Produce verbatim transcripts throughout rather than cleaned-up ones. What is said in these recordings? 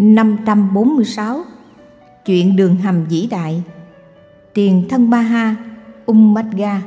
năm trăm bốn mươi sáu. Chuyện đường hầm vĩ đại. Tiền thân Maha Ummadga,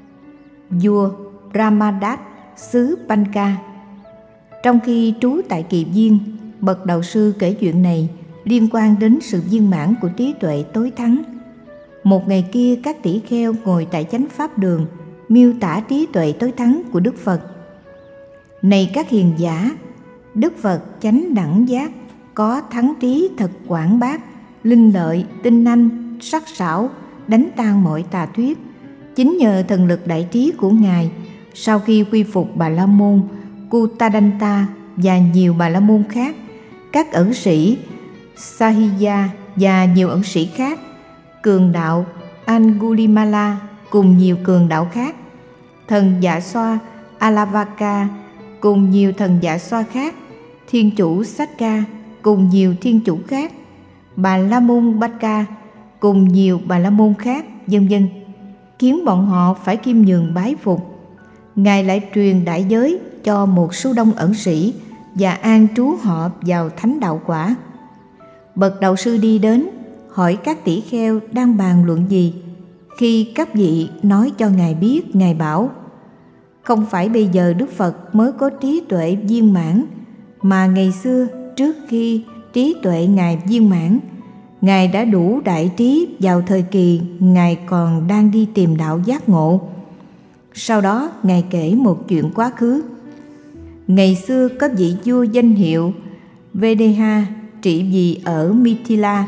vua Brahmadat xứ Panka. Trong khi trú tại Kỳ Viên, bậc đạo sư kể chuyện này liên quan đến sự viên mãn của trí tuệ tối thắng. Một ngày kia, các tỷ kheo ngồi tại chánh pháp đường miêu tả trí tuệ tối thắng của Đức Phật. Này các hiền giả, Đức Phật chánh đẳng giác, có thắng trí thật quảng bác, linh lợi, tinh anh, sắc sảo, đánh tan mọi tà thuyết. Chính nhờ thần lực đại trí của Ngài, sau khi quy phục Bà La Môn Kutadanta và nhiều Bà La Môn khác, các ẩn sĩ Sahiya và nhiều ẩn sĩ khác, cường đạo Angulimala cùng nhiều cường đạo khác, thần Dạ Xoa Alavaka cùng nhiều thần Dạ Xoa khác, thiên chủ Satka cùng nhiều thiên chủ khác, Bà La Môn Baka cùng nhiều Bà La Môn khác, vân vân, khiến bọn họ phải khiêm nhường bái phục. Ngài lại truyền đại giới cho một số đông ẩn sĩ và an trú họ vào thánh đạo quả. Bậc đạo sư đi đến hỏi các tỷ kheo đang bàn luận gì. Khi các vị nói cho Ngài biết, Ngài bảo: không phải bây giờ Đức Phật mới có trí tuệ viên mãn, mà ngày xưa trước khi trí tuệ Ngài viên mãn, Ngài đã đủ đại trí vào thời kỳ Ngài còn đang đi tìm đạo giác ngộ. Sau đó Ngài kể một chuyện quá khứ. Ngày xưa có vị vua danh hiệu Vedeha trị vì ở Mithila.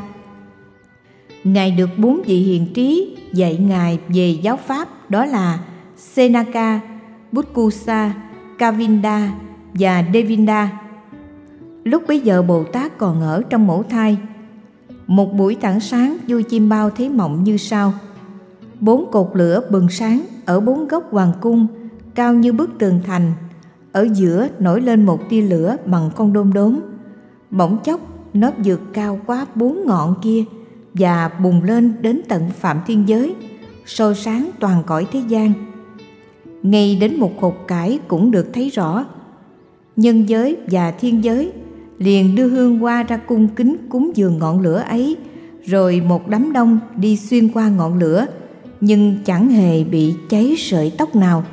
Ngài được bốn vị hiền trí dạy Ngài về giáo pháp, đó là Senaka, Butkusa, Kavinda và Devinda. Lúc bấy giờ Bồ Tát còn ở trong mẫu thai. Một buổi tảng sáng, vua Chim Bao thấy mộng như sau: bốn cột lửa bừng sáng ở bốn góc hoàng cung, cao như bức tường thành. Ở giữa nổi lên một tia lửa bằng con đom đóm. Bỗng chốc nó vượt cao quá bốn ngọn kia và bùng lên đến tận phạm thiên giới, soi sáng toàn cõi thế gian. Ngay đến một hột cải cũng được thấy rõ. Nhân giới và thiên giới liền đưa hương hoa ra cung kính cúng dường ngọn lửa ấy, rồi một đám đông đi xuyên qua ngọn lửa, nhưng chẳng hề bị cháy sợi tóc nào.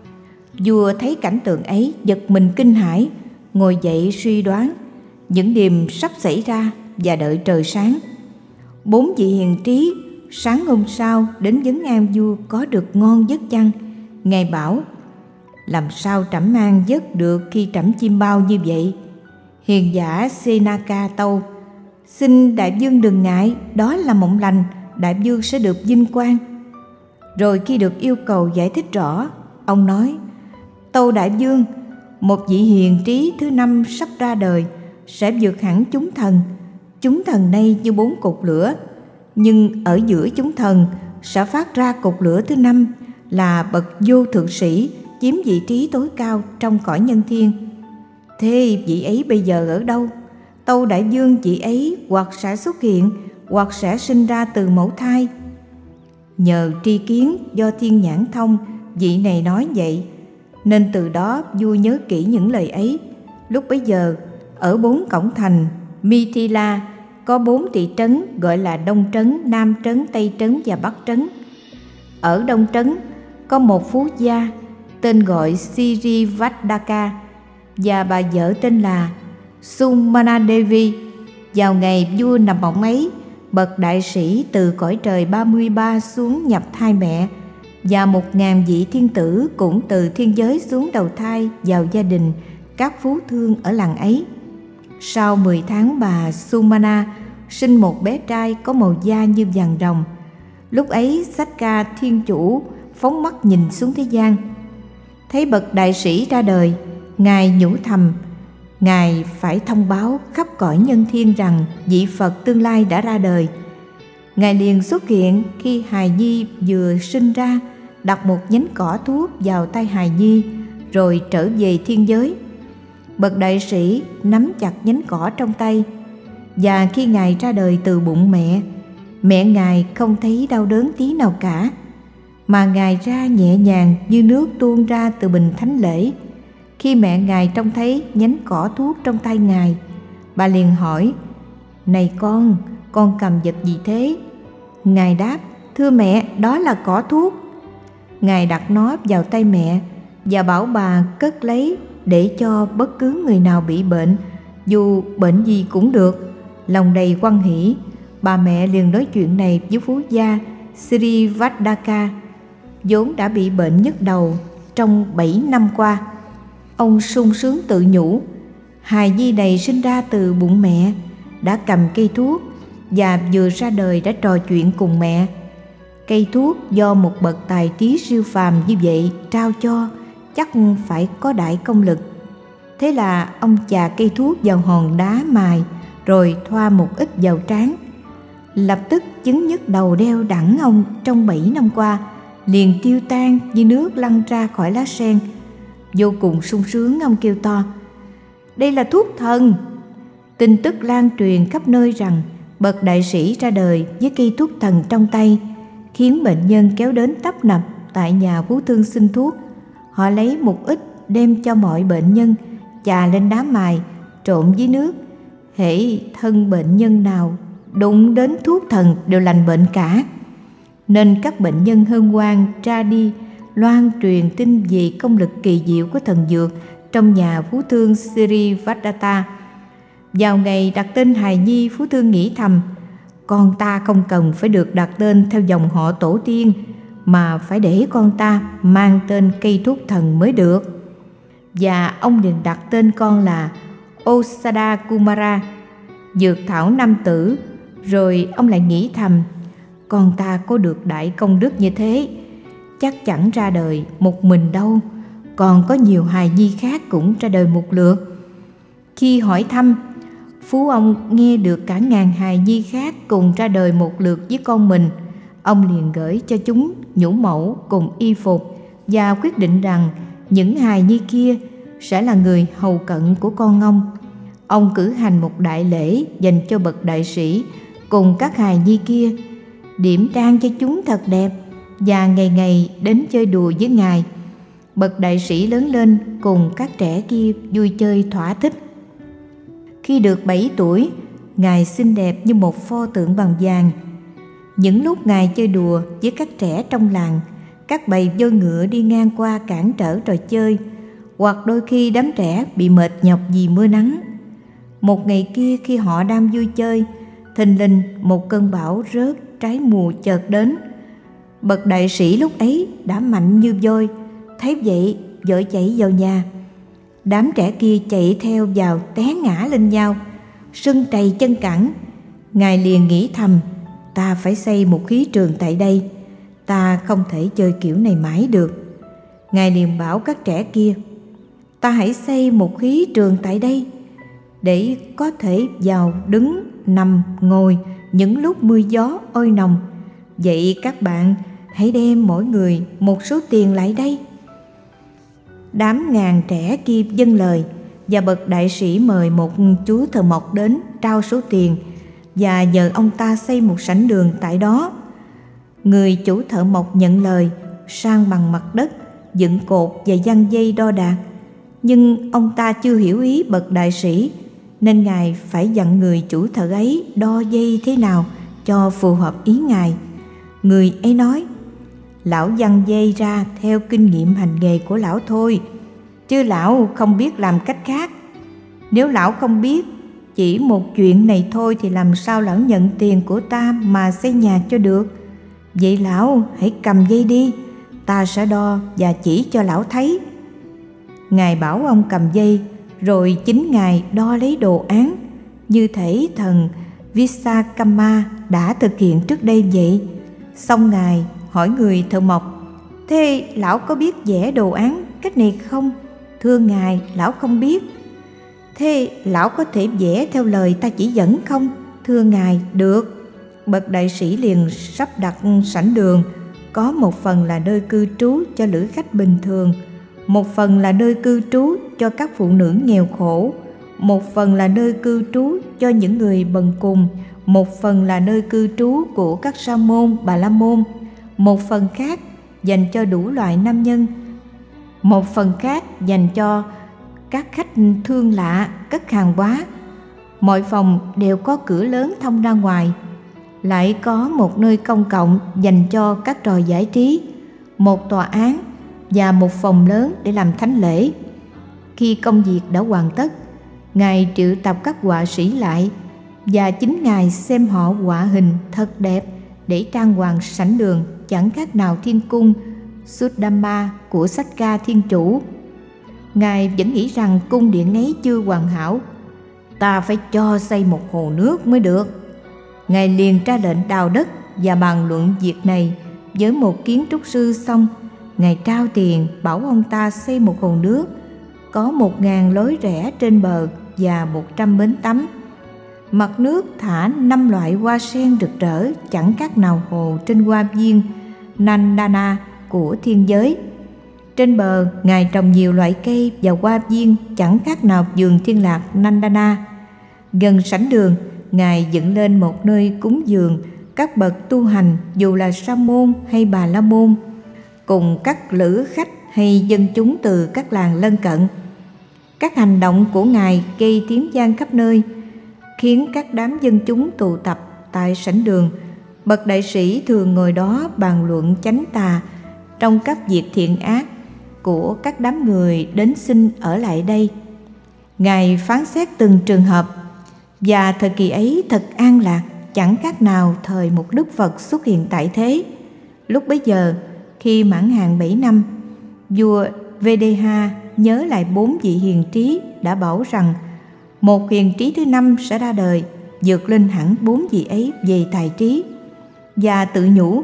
Vua thấy cảnh tượng ấy giật mình kinh hãi, ngồi dậy suy đoán những điều sắp xảy ra và đợi trời sáng. Bốn vị hiền trí sáng hôm sau đến vấn an vua có được ngon giấc chăng. Ngài bảo: làm sao trẫm an giấc được khi trẫm chim bao như vậy? Hiền giả Senaka tâu: xin đại vương đừng ngại, đó là mộng lành, đại vương sẽ được vinh quang. Rồi khi được yêu cầu giải thích rõ, ông nói: tâu đại vương, một vị hiền trí thứ năm sắp ra đời, sẽ vượt hẳn chúng thần. Chúng thần này như bốn cột lửa, nhưng ở giữa chúng thần sẽ phát ra cột lửa thứ năm, là bậc vô thượng sĩ, chiếm vị trí tối cao trong cõi nhân thiên. Thế vị ấy bây giờ ở đâu? Tâu đại vương, vị ấy hoặc sẽ xuất hiện, hoặc sẽ sinh ra từ mẫu thai. Nhờ tri kiến do thiên nhãn thông, vị này nói vậy, nên từ đó vua nhớ kỹ những lời ấy. Lúc bấy giờ, ở bốn cổng thành Mithila có bốn thị trấn gọi là Đông Trấn, Nam Trấn, Tây Trấn và Bắc Trấn. Ở Đông Trấn có một phú gia tên gọi Sirivadaka và bà vợ tên là Sumana Devi. Vào ngày vua nằm mộng ấy, bậc đại sĩ từ cõi trời ba mươi ba xuống nhập thai mẹ, và một ngàn vị thiên tử cũng từ thiên giới xuống đầu thai vào gia đình các phú thương ở làng ấy. Sau mười tháng, bà Sumana sinh một bé trai có màu da như vàng ròng. Lúc ấy Satka thiên chủ phóng mắt nhìn xuống thế gian, thấy bậc đại sĩ ra đời. Ngài nhủ thầm, Ngài phải thông báo khắp cõi nhân thiên rằng vị Phật tương lai đã ra đời. Ngài liền xuất hiện khi hài nhi vừa sinh ra, đặt một nhánh cỏ thuốc vào tay hài nhi, rồi trở về thiên giới. Bậc đại sĩ nắm chặt nhánh cỏ trong tay, và khi Ngài ra đời từ bụng mẹ, mẹ Ngài không thấy đau đớn tí nào cả, mà Ngài ra nhẹ nhàng như nước tuôn ra từ bình thánh lễ. Khi mẹ Ngài trông thấy nhánh cỏ thuốc trong tay Ngài, bà liền hỏi: Này con, con cầm vật gì thế? Ngài đáp: Thưa mẹ, đó là cỏ thuốc. Ngài đặt nó vào tay mẹ và bảo bà cất lấy để cho bất cứ người nào bị bệnh, dù bệnh gì cũng được. Lòng đầy hoan hỉ, bà mẹ liền nói chuyện này với phú gia Srivadaka, vốn đã bị bệnh nhức đầu trong bảy năm qua. Ông sung sướng tự nhủ: hài nhi này sinh ra từ bụng mẹ, đã cầm cây thuốc và vừa ra đời đã trò chuyện cùng mẹ. Cây thuốc do một bậc tài trí siêu phàm như vậy trao cho, chắc phải có đại công lực. Thế là ông chà cây thuốc vào hòn đá mài, rồi thoa một ít vào trán. Lập tức chứng nhức đầu đeo đẳng ông trong bảy năm qua liền tiêu tan như nước lăn ra khỏi lá sen. Vô cùng sung sướng, ông kêu to: đây là thuốc thần! Tin tức lan truyền khắp nơi rằng bậc đại sĩ ra đời với cây thuốc thần trong tay, khiến bệnh nhân kéo đến tấp nập tại nhà phú thương xin thuốc. Họ lấy một ít đem cho mọi bệnh nhân, chà lên đá mài trộn với nước. Hễ thân bệnh nhân nào đụng đến thuốc thần đều lành bệnh cả. Nên các bệnh nhân hân hoan ra đi loan truyền tin về công lực kỳ diệu của thần dược trong nhà phú thương Srivadata. Vào ngày đặt tên hài nhi, phú thương nghĩ thầm: con ta không cần phải được đặt tên theo dòng họ tổ tiên, mà phải để con ta mang tên cây thuốc thần mới được. Và ông liền đặt tên con là Osada Kumara, dược thảo nam tử. Rồi ông lại nghĩ thầm: con ta có được đại công đức như thế, chắc chẳng ra đời một mình đâu, còn có nhiều hài nhi khác cũng ra đời một lượt. Khi hỏi thăm, phú ông nghe được cả ngàn hài nhi khác cùng ra đời một lượt với con mình. Ông liền gửi cho chúng nhũ mẫu cùng y phục và quyết định rằng những hài nhi kia sẽ là người hầu cận của con ông. Ông cử hành một đại lễ dành cho bậc đại sĩ cùng các hài nhi kia, điểm trang cho chúng thật đẹp và ngày ngày đến chơi đùa với ngài. Bậc đại sĩ lớn lên cùng các trẻ kia vui chơi thỏa thích. Khi được bảy tuổi, ngài xinh đẹp như một pho tượng bằng vàng. Những lúc ngài chơi đùa với các trẻ trong làng, các bầy voi ngựa đi ngang qua cản trở trò chơi, hoặc đôi khi đám trẻ bị mệt nhọc vì mưa nắng. Một ngày kia, khi họ đang vui chơi, thình lình một cơn bão rớt trái mùa chợt đến. Bậc đại sĩ lúc ấy đã mạnh như voi, thấy vậy vội chạy vào nhà. Đám trẻ kia chạy theo vào té ngã lên nhau, sưng trầy chân cẳng. Ngài liền nghĩ thầm: ta phải xây một khí trường tại đây, ta không thể chơi kiểu này mãi được. Ngài liền bảo các trẻ kia: ta hãy xây một khí trường tại đây để có thể vào đứng, nằm, ngồi những lúc mưa gió oi nồng. Vậy các bạn hãy đem mỗi người một số tiền lại đây. Đám ngàn trẻ kia vâng lời, và bậc đại sĩ mời một chú thợ mộc đến trao số tiền và nhờ ông ta xây một sảnh đường tại đó. Người chủ thợ mộc nhận lời, san bằng mặt đất, dựng cột và giăng dây đo đạc. Nhưng ông ta chưa hiểu ý bậc đại sĩ, nên ngài phải dặn người chủ thợ ấy đo dây thế nào cho phù hợp ý ngài. Người ấy nói: lão giăng dây ra theo kinh nghiệm hành nghề của lão thôi, chứ lão không biết làm cách khác. Nếu lão không biết chỉ một chuyện này thôi thì làm sao lão nhận tiền của ta mà xây nhà cho được. Vậy lão hãy cầm dây đi, ta sẽ đo và chỉ cho lão thấy. Ngài bảo ông cầm dây, rồi chính ngài đo lấy đồ án như thể thần Vishwakarma đã thực hiện trước đây vậy. Xong ngài hỏi người thợ mộc: thế lão có biết vẽ đồ án cách này không? Thưa ngài, lão không biết. Thế lão có thể vẽ theo lời ta chỉ dẫn không? Thưa ngài, được. Bậc đại sĩ liền sắp đặt sảnh đường, có một phần là nơi cư trú cho lữ khách bình thường, một phần là nơi cư trú cho các phụ nữ nghèo khổ, một phần là nơi cư trú cho những người bần cùng, một phần là nơi cư trú của các sa môn, bà la môn, một phần khác dành cho đủ loại nam nhân, một phần khác dành cho các khách thương lạ cất hàng hóa, mọi phòng đều có cửa lớn thông ra ngoài, lại có một nơi công cộng dành cho các trò giải trí, một tòa án và một phòng lớn để làm thánh lễ. Khi công việc đã hoàn tất, Ngài triệu tập các họa sĩ lại, và chính Ngài xem họ họa hình thật đẹp để trang hoàng sảnh đường chẳng khác nào thiên cung Suddhamma của sách ca Thiên Chủ. Ngài vẫn nghĩ rằng cung điện ấy chưa hoàn hảo. Ta phải cho xây một hồ nước mới được. Ngài liền ra lệnh đào đất và bàn luận việc này với một kiến trúc sư. Xong, Ngài trao tiền bảo ông ta xây một hồ nước, có một ngàn lối rẽ trên bờ và một trăm bến tắm. Mặt nước thả năm loại hoa sen rực rỡ chẳng khác nào hồ trên hoa viên Nandana của thiên giới. Trên bờ, Ngài trồng nhiều loại cây và hoa viên chẳng khác nào vườn thiên lạc Nandana. Gần sảnh đường, Ngài dựng lên một nơi cúng dường các bậc tu hành, dù là sa môn hay bà la môn, cùng các lữ khách hay dân chúng từ các làng lân cận. Các hành động của Ngài gây tiếng vang khắp nơi, khiến các đám dân chúng tụ tập tại sảnh đường. Bậc đại sĩ thường ngồi đó bàn luận chánh tà trong các việc thiện ác của các đám người đến xin ở lại đây. Ngài phán xét từng trường hợp, và thời kỳ ấy thật an lạc, chẳng khác nào thời một Đức Phật xuất hiện tại thế. Lúc bấy giờ, khi mãn hạn bảy năm, vua Vedeha nhớ lại bốn vị hiền trí đã bảo rằng một hiền trí thứ năm sẽ ra đời, vượt lên hẳn bốn vị ấy về tài trí, và tự nhủ: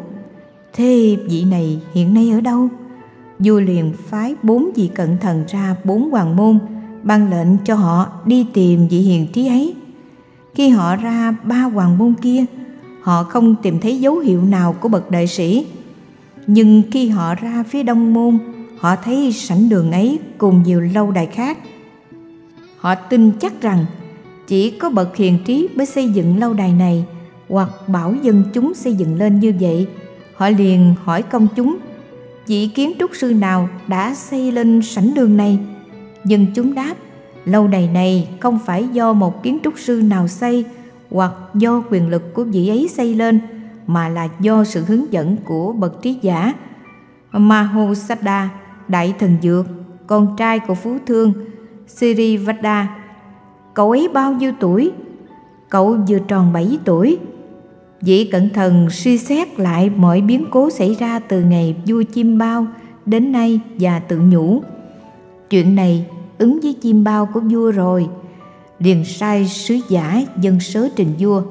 thế vị này hiện nay ở đâu? Vua liền phái bốn vị cận thần ra bốn hoàng môn, ban lệnh cho họ đi tìm vị hiền trí ấy. Khi họ ra ba hoàng môn kia, họ không tìm thấy dấu hiệu nào của bậc đại sĩ. Nhưng khi họ ra phía đông môn, họ thấy sảnh đường ấy cùng nhiều lâu đài khác. Họ tin chắc rằng chỉ có bậc hiền trí mới xây dựng lâu đài này, hoặc bảo dân chúng xây dựng lên như vậy. Họ liền hỏi công chúng: vị kiến trúc sư nào đã xây lên sảnh đường này? Dân chúng đáp: lâu đài này không phải do một kiến trúc sư nào xây, hoặc do quyền lực của vị ấy xây lên, mà là do sự hướng dẫn của bậc trí giả Mahausaddha, đại thần dược, con trai của phú thương Sirivada. Cậu ấy bao nhiêu tuổi? Cậu vừa tròn bảy tuổi. Vị cận thần suy xét lại mọi biến cố xảy ra từ ngày vua Chim Bao đến nay và tự nhủ: chuyện này ứng với chim bao của vua rồi. Liền sai sứ giả dâng sớ trình vua.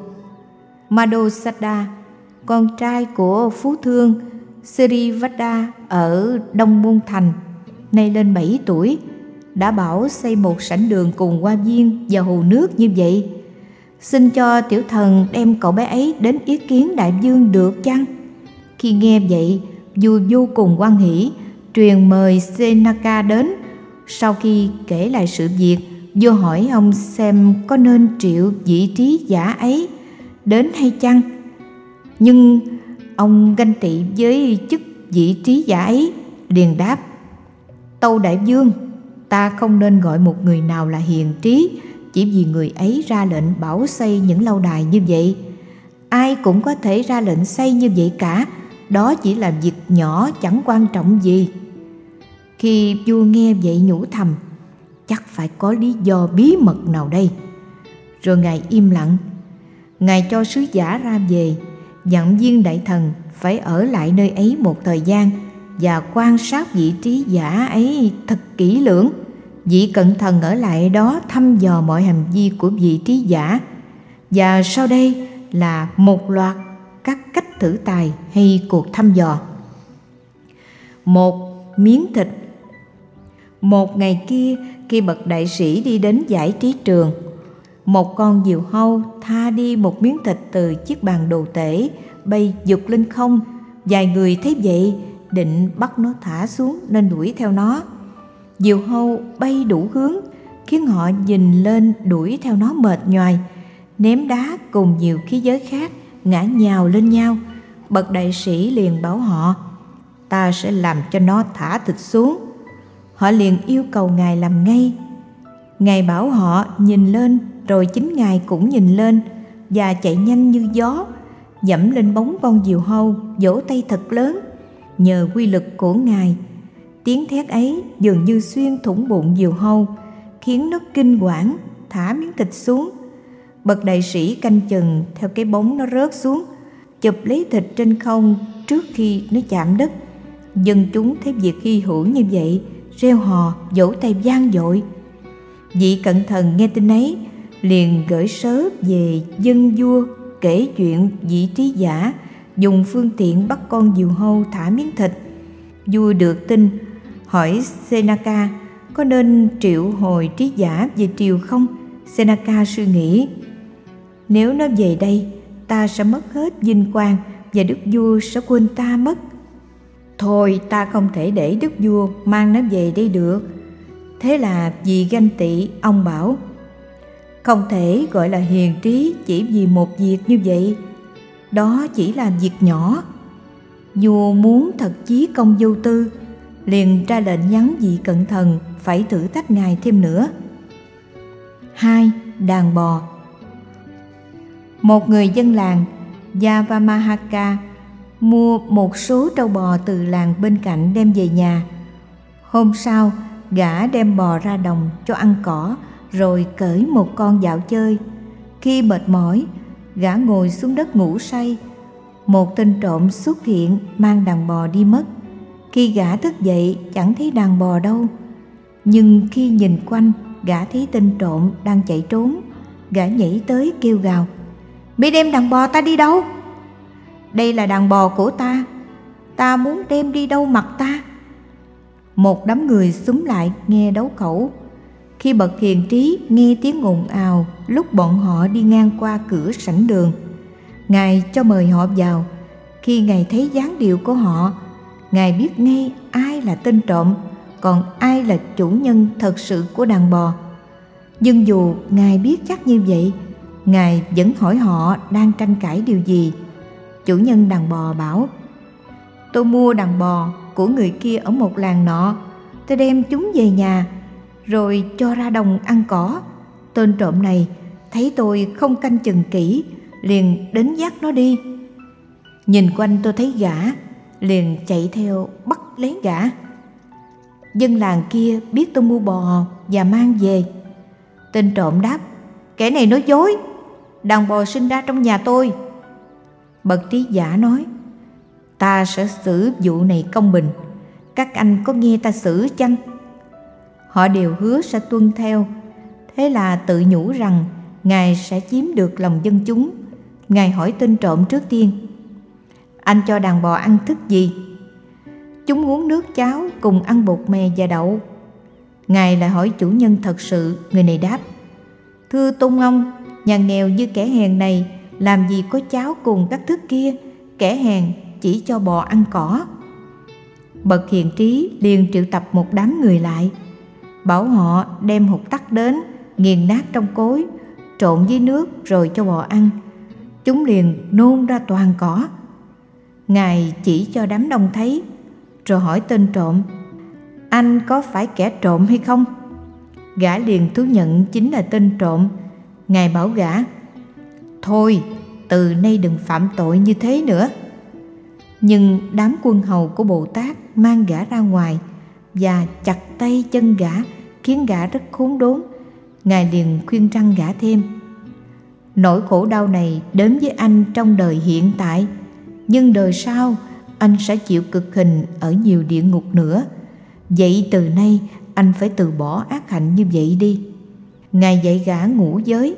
Madhusada, con trai của phú thương Sirivada ở Đông Môn Thành, nay lên bảy tuổi, đã bảo xây một sảnh đường cùng hoa viên và hồ nước như vậy. Xin cho tiểu thần đem cậu bé ấy đến ý kiến đại vương được chăng? Khi nghe vậy, vua vô cùng hoan hỉ, truyền mời Senaka đến. Sau khi kể lại sự việc, vua hỏi ông xem có nên triệu vị trí giả ấy đến hay chăng. Nhưng ông ganh tị với chức vị trí giả ấy, liền đáp: tâu đại vương, ta không nên gọi một người nào là hiền trí chỉ vì người ấy ra lệnh bảo xây những lâu đài như vậy. Ai cũng có thể ra lệnh xây như vậy cả, đó chỉ là việc nhỏ chẳng quan trọng gì. Khi vua nghe vậy nhủ thầm: chắc phải có lý do bí mật nào đây. Rồi Ngài im lặng. Ngài cho sứ giả ra về, dặn viên đại thần phải ở lại nơi ấy một thời gian và quan sát vị trí giả ấy thật kỹ lưỡng. Vị cận thần ở lại đó thăm dò mọi hành vi của vị trí giả. Và sau đây là một loạt các cách thử tài hay cuộc thăm dò. Một, miếng thịt. Một ngày kia, khi bậc đại sĩ đi đến giải trí trường, một con diều hâu tha đi một miếng thịt từ chiếc bàn đồ tể, bay vụt lên không. Vài người thấy vậy định bắt nó thả xuống nên đuổi theo nó. Diều hâu bay đủ hướng, khiến họ nhìn lên đuổi theo nó mệt nhoài. Ném đá cùng nhiều khí giới khác ngã nhào lên nhau. Bậc đại sĩ liền bảo họ: ta sẽ làm cho nó thả thịt xuống. Họ liền yêu cầu Ngài làm ngay. Ngài bảo họ nhìn lên rồi chính ngài cũng nhìn lên và chạy nhanh như gió, dẫm lên bóng con diều hâu, vỗ tay thật lớn. Nhờ quy lực của ngài, tiếng thét ấy dường như xuyên thủng bụng diều hâu, khiến nó kinh quản, thả miếng thịt xuống. Bậc đại sĩ canh chừng theo cái bóng nó rớt xuống, chụp lấy thịt trên không trước khi nó chạm đất. Dân chúng thấy việc hy hữu như vậy, reo hò, vỗ tay vang dội. Vị cận thần nghe tin ấy liền gửi sớ về dân vua, kể chuyện vị trí giả dùng phương tiện bắt con diều hâu thả miếng thịt. Vua được tin, hỏi Seneca có nên triệu hồi trí giả về triều không. Seneca suy nghĩ, nếu nó về đây, ta sẽ mất hết vinh quang và đức vua sẽ quên ta mất. Thôi, ta không thể để đức vua mang nó về đây được. Thế là vì ganh tị, ông bảo, không thể gọi là hiền trí chỉ vì một việc như vậy. Đó chỉ là việc nhỏ. Vua muốn thật chí công vô tư, liền ra lệnh nhắn vị cận thần phải thử thách ngài thêm nữa. Hai. Đàn bò. Một người dân làng Yavamahaka mua một số trâu bò từ làng bên cạnh đem về nhà. Hôm sau, gã đem bò ra đồng cho ăn cỏ, rồi cởi một con dạo chơi. Khi mệt mỏi, gã ngồi xuống đất ngủ say. Một tên trộm xuất hiện mang đàn bò đi mất. Khi gã thức dậy chẳng thấy đàn bò đâu, nhưng khi nhìn quanh, gã thấy tên trộm đang chạy trốn. Gã nhảy tới kêu gào, "Mi đem đàn bò ta đi đâu?" "Đây là đàn bò của ta, ta muốn đem đi đâu mặc ta." Một đám người xúm lại nghe đấu khẩu. Khi bậc hiền trí nghe tiếng ồn ào lúc bọn họ đi ngang qua cửa sảnh đường, ngài cho mời họ vào. Khi ngài thấy dáng điệu của họ, ngài biết ngay ai là tên trộm, còn ai là chủ nhân thật sự của đàn bò. Nhưng dù ngài biết chắc như vậy, ngài vẫn hỏi họ đang tranh cãi điều gì. Chủ nhân đàn bò bảo, "Tôi mua đàn bò của người kia ở một làng nọ, tôi đem chúng về nhà rồi cho ra đồng ăn cỏ. Tên trộm này thấy tôi không canh chừng kỹ, liền đến dắt nó đi. Nhìn quanh tôi thấy gã, liền chạy theo bắt lấy gã. Dân làng kia biết tôi mua bò và mang về." Tên trộm đáp, "Kẻ này nói dối, đàn bò sinh ra trong nhà tôi." Bậc trí giả nói, "Ta sẽ xử vụ này công bình, các anh có nghe ta xử chăng?" Họ đều hứa sẽ tuân theo. Thế là tự nhủ rằng ngài sẽ chiếm được lòng dân chúng. Ngài hỏi tên trộm trước tiên, "Anh cho đàn bò ăn thức gì?" "Chúng uống nước cháo cùng ăn bột mè và đậu." Ngài lại hỏi chủ nhân thật sự. Người này đáp, "Thưa tôn ông, nhà nghèo như kẻ hèn này làm gì có cháo cùng các thức kia, kẻ hèn chỉ cho bò ăn cỏ." Bậc hiền trí liền triệu tập một đám người lại, bảo họ đem hột tắc đến, nghiền nát trong cối, trộn với nước rồi cho bò ăn. Chúng liền nôn ra toàn cỏ. Ngài chỉ cho đám đông thấy, rồi hỏi tên trộm, "Anh có phải kẻ trộm hay không?" Gã liền thú nhận chính là tên trộm. Ngài bảo gã, "Thôi, từ nay đừng phạm tội như thế nữa." Nhưng đám quân hầu của Bồ Tát mang gã ra ngoài và chặt tay chân gã, khiến gã rất khốn đốn. Ngài liền khuyên răn gã thêm, "Nỗi khổ đau này đến với anh trong đời hiện tại, nhưng đời sau anh sẽ chịu cực hình ở nhiều địa ngục nữa. Vậy từ nay anh phải từ bỏ ác hạnh như vậy đi." Ngài dạy gã ngũ giới.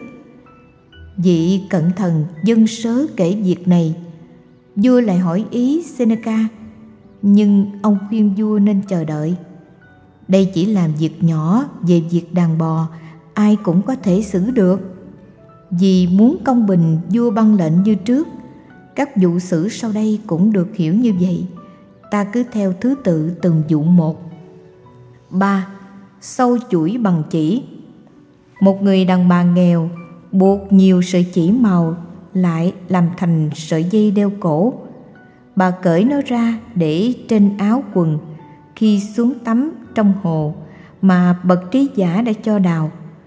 Vị cận thần dâng sớ kể việc này. Vua lại hỏi ý Seneca, nhưng ông khuyên vua nên chờ đợi. Đây chỉ là việc nhỏ, về việc đàn bò ai cũng có thể xử được. Vì muốn công bình, vua ban lệnh như trước. Các vụ xử sau đây cũng được hiểu như vậy. Ta cứ theo thứ tự từng vụ một. Ba. Sâu chuỗi bằng chỉ. Một người đàn bà nghèo buộc nhiều sợi chỉ màu lại làm thành sợi dây đeo cổ. Bà cởi nó ra để trên áo quần khi xuống tắm trong hồ mà bậc trí giả đã cho đào.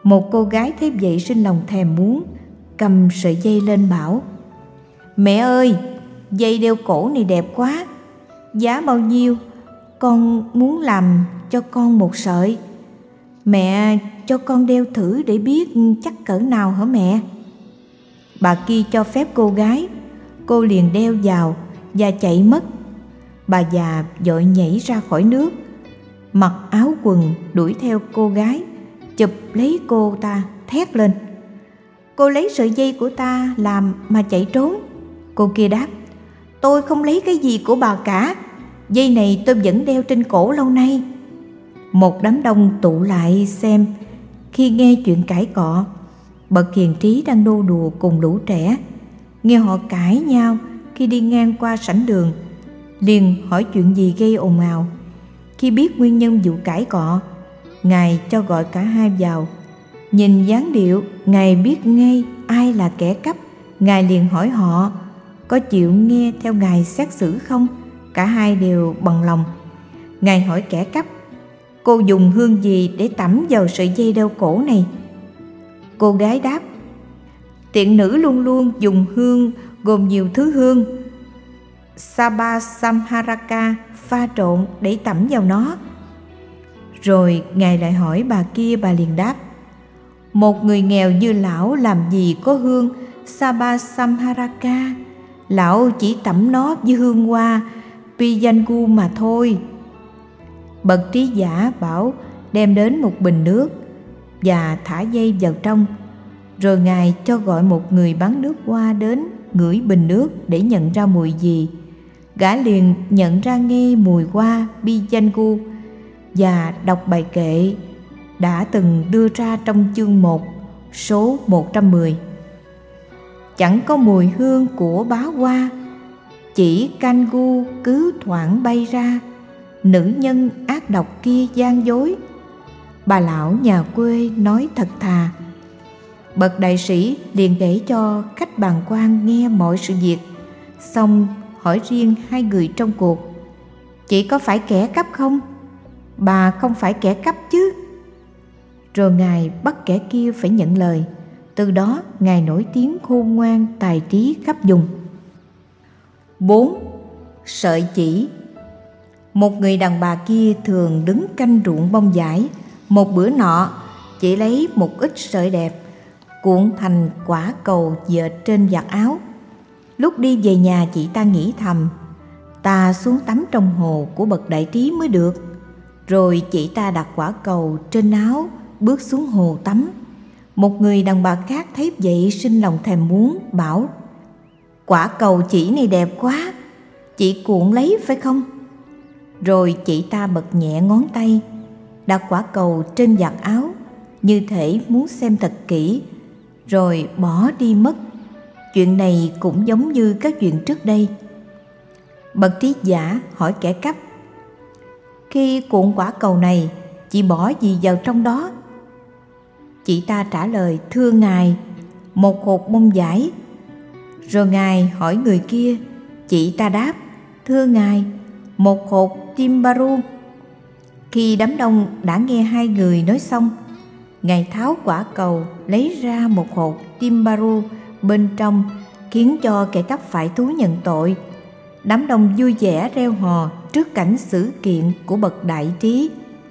Một cô gái thấy vậy sinh lòng thèm muốn, cầm sợi dây lên bảo: Mẹ ơi, dây đeo cổ này đẹp quá, giá bao nhiêu? Con muốn làm cho con một sợi. Mẹ cho con đeo thử để biết chắc cỡ nào hả mẹ? Bà kia cho phép cô gái, cô liền đeo vào và chạy mất. Bà già vội nhảy ra khỏi nước, mặc áo quần đuổi theo cô gái, chụp lấy cô ta, thét lên: Cô lấy sợi dây của ta làm mà chạy trốn. Cô kia đáp: Tôi không lấy cái gì của bà cả, dây này tôi vẫn đeo trên cổ lâu nay. Một đám đông tụ lại xem. Khi nghe chuyện cãi cọ, bậc hiền trí đang nô đùa cùng lũ trẻ, nghe họ cãi nhau khi đi ngang qua sảnh đường, liền hỏi chuyện gì gây ồn ào. Khi biết nguyên nhân vụ cãi cọ, Ngài cho gọi cả hai vào. Nhìn dáng điệu, Ngài biết ngay ai là kẻ cắp. Ngài liền hỏi họ có chịu nghe theo Ngài xét xử không. Cả hai đều bằng lòng. Ngài hỏi kẻ cắp: Cô dùng hương gì để tẩm vào sợi dây đeo cổ này? Cô gái đáp: Tiện nữ luôn luôn dùng hương gồm nhiều thứ hương Saba Samharaka pha trộn để tẩm vào nó. Rồi Ngài lại hỏi bà kia, bà liền đáp: Một người nghèo như lão làm gì có hương Saba Samharaka, lão chỉ tẩm nó với hương hoa Pijangu mà thôi. Bậc trí giả bảo đem đến một bình nước và thả dây vào trong. Rồi Ngài cho gọi một người bán nước hoa đến ngửi bình nước để nhận ra mùi gì. Gã liền nhận ra ngay mùi hoa Pijangu và đọc bài kệ đã từng đưa ra trong chương một, số một trăm mười. Chẳng có mùi hương của bá hoa, chỉ canh gu cứ thoảng bay ra, nữ nhân ác độc kia gian dối. Bà lão nhà quê nói thật thà. Bậc đại sĩ liền để cho khách bàng quan nghe mọi sự việc, xong hỏi riêng hai người trong cuộc: Chị có phải kẻ cắp không? Bà không phải kẻ cắp chứ? Rồi Ngài bắt kẻ kia phải nhận lời. Từ đó Ngài nổi tiếng khôn ngoan tài trí khắp vùng. bốn. Sợi chỉ. Một người đàn bà kia thường đứng canh ruộng bông vải. Một bữa nọ, chị lấy một ít sợi đẹp, cuộn thành quả cầu dệt trên vạt áo. Lúc đi về nhà, chị ta nghĩ thầm: Ta xuống tắm trong hồ của bậc đại trí mới được. Rồi chị ta đặt quả cầu trên áo, bước xuống hồ tắm. Một người đàn bà khác thấy vậy sinh lòng thèm muốn, bảo: Quả cầu chỉ này đẹp quá, chị cuộn lấy phải không? Rồi chị ta bật nhẹ ngón tay, đặt quả cầu trên vạt áo, như thể muốn xem thật kỹ, rồi bỏ đi mất. Chuyện này cũng giống như các chuyện trước đây. Bậc trí giả hỏi kẻ cắp: Khi cuộn quả cầu này, chị bỏ gì vào trong đó? Chị ta trả lời: Thưa Ngài, một hột bông vải. Rồi Ngài hỏi người kia. Chị ta đáp: Thưa Ngài, một hột timbaru. Khi đám đông đã nghe hai người nói xong, Ngài tháo quả cầu lấy ra một hột timbaru bên trong, khiến cho kẻ cắp phải thú nhận tội. Đám đông vui vẻ reo hò trước cảnh xử kiện của bậc đại trí.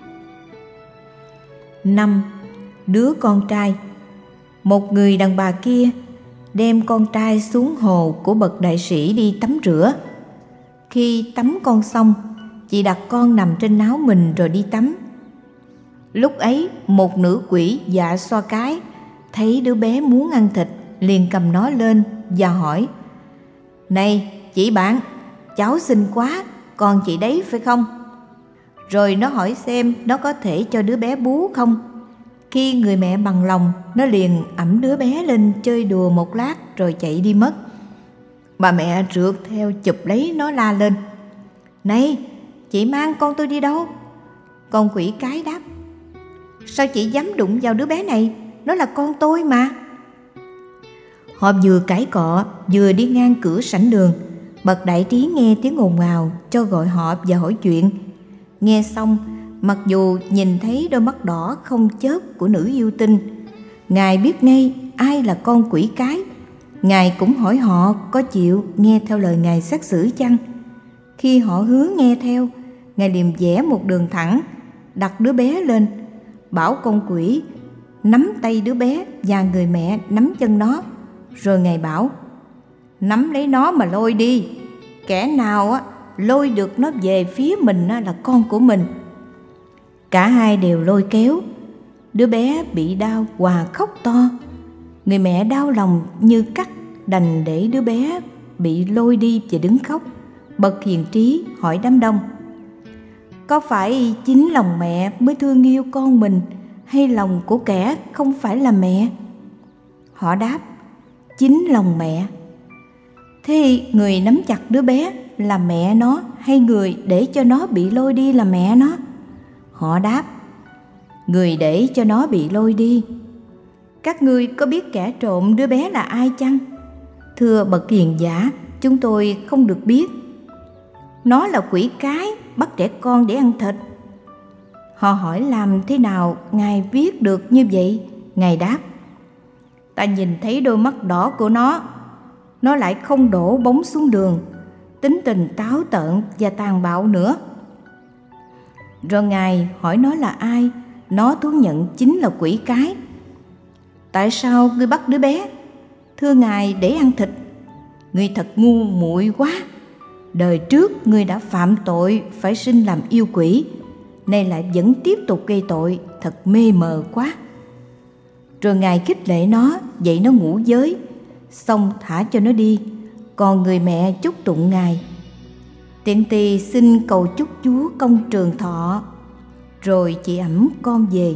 năm. Đứa con trai. Một người đàn bà kia đem con trai xuống hồ của bậc đại sĩ đi tắm rửa. Khi tắm con xong, chị đặt con nằm trên áo mình rồi đi tắm. Lúc ấy, một nữ quỷ dạ xoa cái thấy đứa bé muốn ăn thịt, liền cầm nó lên và hỏi: Này chị bạn, cháu xinh quá, con chị đấy phải không? Rồi nó hỏi xem nó có thể cho đứa bé bú không. Khi người mẹ bằng lòng, nó liền ẵm đứa bé lên chơi đùa một lát rồi chạy đi mất. Bà mẹ rượt theo chụp lấy nó, la lên: Này, chị mang con tôi đi đâu? Con quỷ cái đáp: Sao chị dám đụng vào đứa bé này? Nó là con tôi mà. Họ vừa cãi cọ vừa đi ngang cửa sảnh đường. Bậc đại trí nghe tiếng ồn ào, cho gọi họ và hỏi chuyện. Nghe xong, mặc dù nhìn thấy đôi mắt đỏ không chớp của nữ yêu tinh, Ngài biết ngay ai là con quỷ cái. Ngài cũng hỏi họ có chịu nghe theo lời Ngài xét xử chăng? Khi họ hứa nghe theo, Ngài liền vẽ một đường thẳng, đặt đứa bé lên, bảo con quỷ nắm tay đứa bé và người mẹ nắm chân nó. Rồi Ngài bảo: nắm lấy nó mà lôi đi. Kẻ nào á lôi được nó về phía mình là con của mình. Cả hai đều lôi kéo. Đứa bé bị đau òa khóc to. Người mẹ đau lòng như cắt, đành để đứa bé bị lôi đi và đứng khóc. Bậc hiền trí hỏi đám đông: có phải chính lòng mẹ mới thương yêu con mình, hay lòng của kẻ không phải là mẹ? Họ đáp: chính lòng mẹ. Thế người nắm chặt đứa bé là mẹ nó, hay người để cho nó bị lôi đi là mẹ nó? Họ đáp: người để cho nó bị lôi đi. Các ngươi có biết kẻ trộm đứa bé là ai chăng? Thưa bậc hiền giả, chúng tôi không được biết. Nó là quỷ cái bắt trẻ con để ăn thịt. Họ hỏi làm thế nào Ngài biết được như vậy? Ngài đáp: ta nhìn thấy đôi mắt đỏ của nó. Nó lại không đổ bóng xuống đường, tính tình táo tợn và tàn bạo nữa. Rồi Ngài hỏi nó là ai. Nó thú nhận chính là quỷ cái. Tại sao ngươi bắt đứa bé? Thưa Ngài, để ăn thịt. Ngươi thật ngu muội quá. Đời trước ngươi đã phạm tội phải sinh làm yêu quỷ, nay lại vẫn tiếp tục gây tội, thật mê mờ quá. Rồi Ngài khích lệ nó, dạy nó ngũ giới, xong thả cho nó đi. Còn người mẹ chúc tụng Ngài: tiện tỳ xin cầu chúc Chúa công trường thọ. Rồi chị ẵm con về.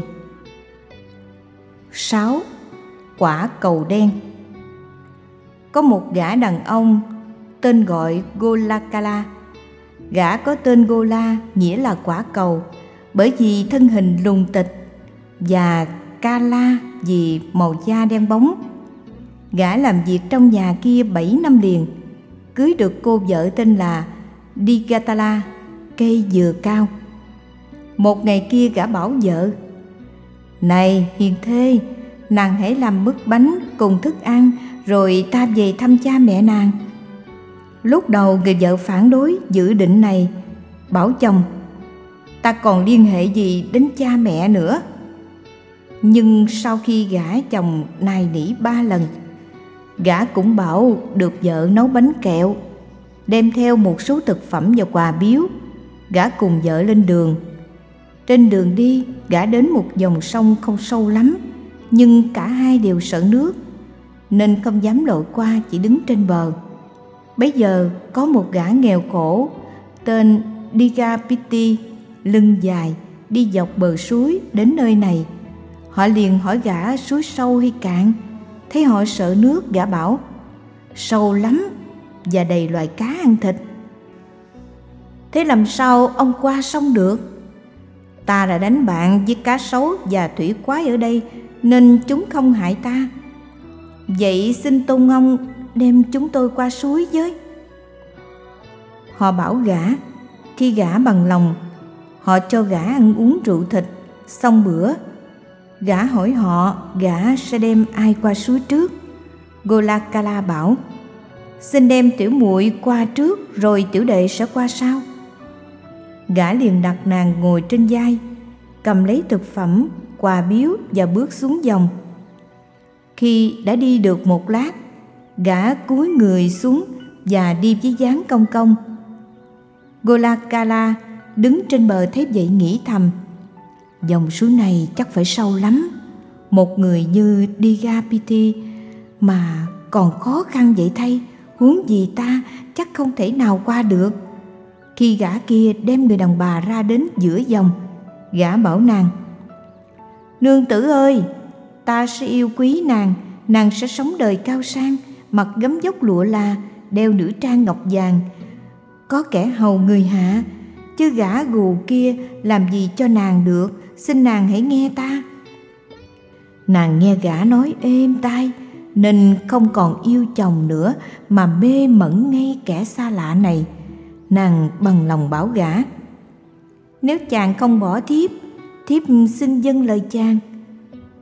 Sáu. Quả cầu đen. Có một gã đàn ông tên gọi Golakala. Gã có tên Gola nghĩa là quả cầu, bởi vì thân hình lùn tịch, và Kala vì màu da đen bóng. Gã làm việc trong nhà kia bảy năm liền, cưới được cô vợ tên là Digatala, cây dừa cao. Một ngày kia gã bảo vợ: này hiền thê, nàng hãy làm mứt bánh cùng thức ăn, rồi ta về thăm cha mẹ nàng. Lúc đầu người vợ phản đối dự định này, bảo chồng: ta còn liên hệ gì đến cha mẹ nữa. Nhưng sau khi gả chồng nài nỉ ba lần, gã cũng bảo được vợ nấu bánh kẹo, đem theo một số thực phẩm và quà biếu. Gã cùng vợ lên đường. Trên đường đi, gã đến một dòng sông không sâu lắm, nhưng cả hai đều sợ nước, nên không dám lội qua, chỉ đứng trên bờ. Bấy giờ có một gã nghèo khổ tên Digapiti, lưng dài, đi dọc bờ suối đến nơi này. Họ liền hỏi gã suối sâu hay cạn. Thấy họ sợ nước, gã bảo: sâu lắm và đầy loài cá ăn thịt. Thế làm sao ông qua sông được? Ta đã đánh bạn với cá sấu và thủy quái ở đây, nên chúng không hại ta. Vậy xin tôn ông đem chúng tôi qua suối với. Họ bảo gã. Khi gã bằng lòng, họ cho gã ăn uống rượu thịt. Xong bữa, gã hỏi họ gã sẽ đem ai qua suối trước. Golakala bảo: xin đem tiểu muội qua trước, rồi tiểu đệ sẽ qua sau. Gã liền đặt nàng ngồi trên vai, cầm lấy thực phẩm, quà biếu và bước xuống dòng. Khi đã đi được một lát, gã cúi người xuống và đi với dáng cong cong. Golakala đứng trên bờ thấy vậy nghĩ thầm: dòng suối này chắc phải sâu lắm. Một người như Digapiti mà còn khó khăn vậy thay, huống gì ta chắc không thể nào qua được. Khi gã kia đem người đàn bà ra đến giữa dòng, gã bảo nàng: nương tử ơi, ta sẽ yêu quý nàng. Nàng sẽ sống đời cao sang, mặc gấm vóc lụa là, đeo nữ trang ngọc vàng, có kẻ hầu người hạ. Chứ gã gù kia làm gì cho nàng được, xin nàng hãy nghe ta. Nàng nghe gã nói êm tai, nên không còn yêu chồng nữa, mà mê mẩn ngay kẻ xa lạ này. Nàng bằng lòng bảo gã: nếu chàng không bỏ thiếp, thiếp xin dâng lời chàng.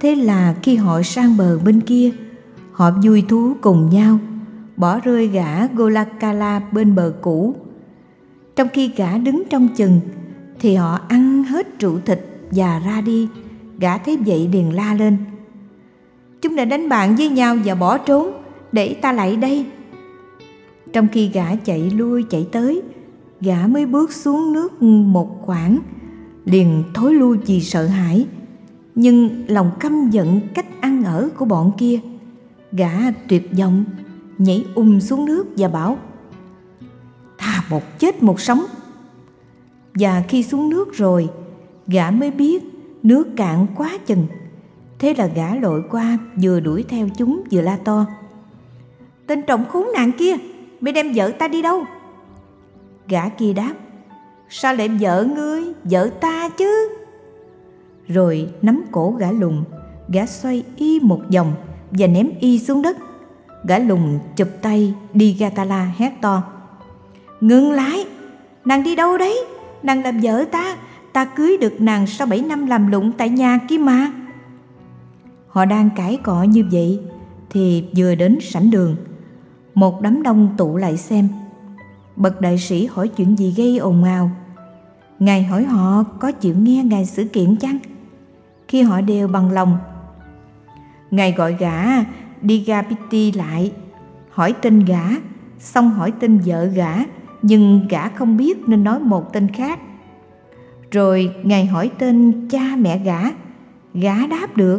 Thế là khi họ sang bờ bên kia, họ vui thú cùng nhau bỏ rơi gã Golakala bên bờ cũ. Trong khi gã đứng trong chừng thì họ ăn hết rượu thịt và ra đi. Gã thấy vậy liền la lên: "Chúng đã đánh bạn với nhau và bỏ trốn, để ta lại đây." Trong khi gã chạy lui chạy tới, gã mới bước xuống nước một quãng liền thối lui vì sợ hãi, nhưng lòng căm giận cách ăn ở của bọn kia. Gã tuyệt vọng nhảy ùm xuống nước và bảo: "Thà một chết một sống." Và khi xuống nước rồi, gã mới biết nước cạn quá chừng. Thế là gã lội qua, vừa đuổi theo chúng vừa la to: "Tên trộm khốn nạn kia, mày đem vợ ta đi đâu?" Gã kia đáp: "Sao lại vợ ngươi, vợ ta chứ?" Rồi nắm cổ gã lùn, gã xoay y một vòng và ném y xuống đất. Gã lùn chụp tay Digatala hét to: "Ngừng lại! Nàng đi đâu đấy? Nàng là vợ ta, ta cưới được nàng sau bảy năm làm lụng tại nhà kia mà." Họ đang cãi cọ như vậy thì vừa đến sảnh đường. Một đám đông tụ lại xem. Bậc đại sĩ hỏi chuyện gì gây ồn ào. Ngài hỏi họ có chịu nghe Ngài xử kiện chăng? Khi họ đều bằng lòng, Ngài gọi gã Digapiti lại, hỏi tên gã, xong hỏi tên vợ gã, nhưng gã không biết nên nói một tên khác. Rồi Ngài hỏi tên cha mẹ gã, gã đáp được.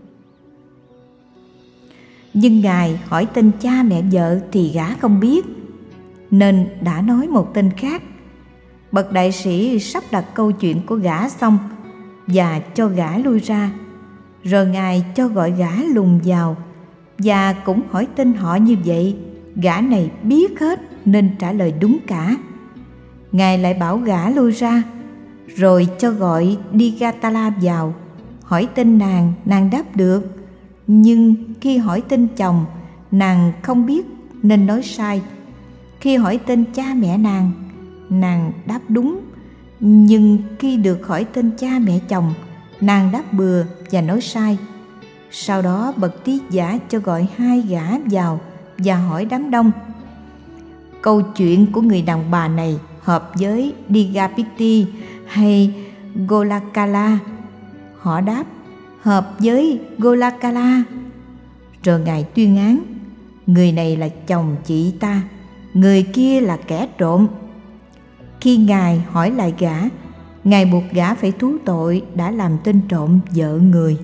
Nhưng Ngài hỏi tên cha mẹ vợ thì gã không biết, nên đã nói một tên khác. Bậc đại sĩ sắp đặt câu chuyện của gã xong và cho gã lui ra. Rồi Ngài cho gọi gã lùn vào và cũng hỏi tên họ như vậy. Gã này biết hết nên trả lời đúng cả. Ngài lại bảo gã lui ra, rồi cho gọi Digatala vào, hỏi tên nàng, nàng đáp được. Nhưng khi hỏi tên chồng, nàng không biết nên nói sai. Khi hỏi tên cha mẹ nàng, nàng đáp đúng. Nhưng khi được hỏi tên cha mẹ chồng, nàng đáp bừa và nói sai. Sau đó bậc trí giả cho gọi hai gã vào và hỏi đám đông: "Câu chuyện của người đàn bà này hợp với Digapiti hay Golakala?" Họ đáp: "Hợp với Golakala." Rồi Ngài tuyên án: "Người này là chồng chị ta, người kia là kẻ trộm." Khi Ngài hỏi lại gã, Ngài buộc gã phải thú tội đã làm tên trộm vợ người.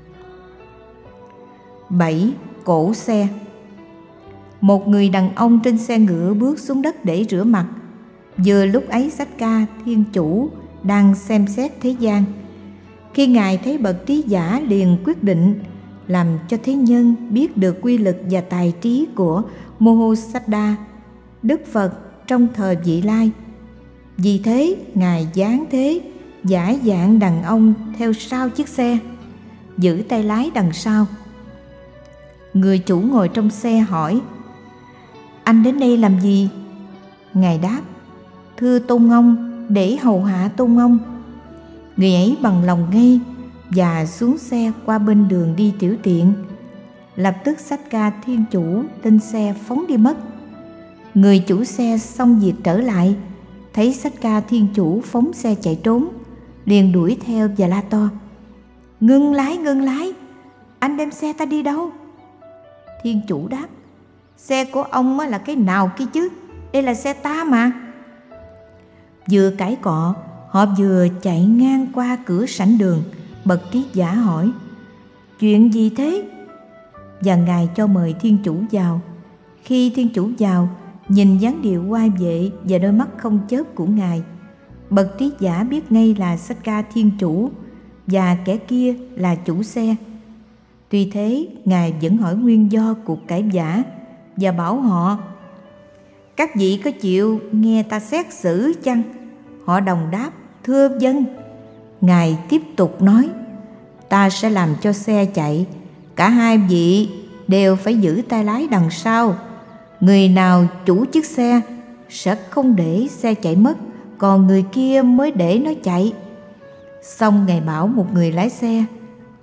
bảy. Cỗ xe. Một người đàn ông trên xe ngựa bước xuống đất để rửa mặt. Vừa lúc ấy Sakka Thiên Chủ đang xem xét thế gian. Khi Ngài thấy bậc trí giả liền quyết định làm cho thế nhân biết được quy lực và tài trí của Mohosaddha, Đức Phật trong thời vị lai. Vì thế Ngài giáng thế giả dạng đàn ông theo sau chiếc xe, giữ tay lái đằng sau. Người chủ ngồi trong xe hỏi: "Anh đến đây làm gì?" Ngài đáp: "Thưa Tôn Ông, để hầu hạ Tôn Ông." Người ấy bằng lòng ngay và xuống xe qua bên đường đi tiểu tiện. Lập tức Sakka Thiên Chủ lên xe phóng đi mất. Người chủ xe xong việc trở lại, thấy Sakka Thiên Chủ phóng xe chạy trốn, liền đuổi theo và la to: "Ngưng lái, ngưng lái! Anh đem xe ta đi đâu?" Thiên Chủ đáp: "Xe của ông là cái nào kia chứ? Đây là xe ta mà." Vừa cãi cọ, họ vừa chạy ngang qua cửa sảnh đường. Bậc trí giả hỏi: "Chuyện gì thế?" Và Ngài cho mời Thiên Chủ vào. Khi Thiên Chủ vào, nhìn dáng điệu oai vệ và đôi mắt không chớp của Ngài, bậc trí giả biết ngay là Sakka Thiên Chủ và kẻ kia là chủ xe. Tuy thế, Ngài vẫn hỏi nguyên do cuộc cãi vã và bảo họ: "Các vị có chịu nghe ta xét xử chăng?" Họ đồng đáp: "Thưa vâng." Ngài tiếp tục nói: "Ta sẽ làm cho xe chạy. Cả hai vị đều phải giữ tay lái đằng sau. Người nào chủ chiếc xe sẽ không để xe chạy mất, còn người kia mới để nó chạy." Xong Ngài bảo một người lái xe: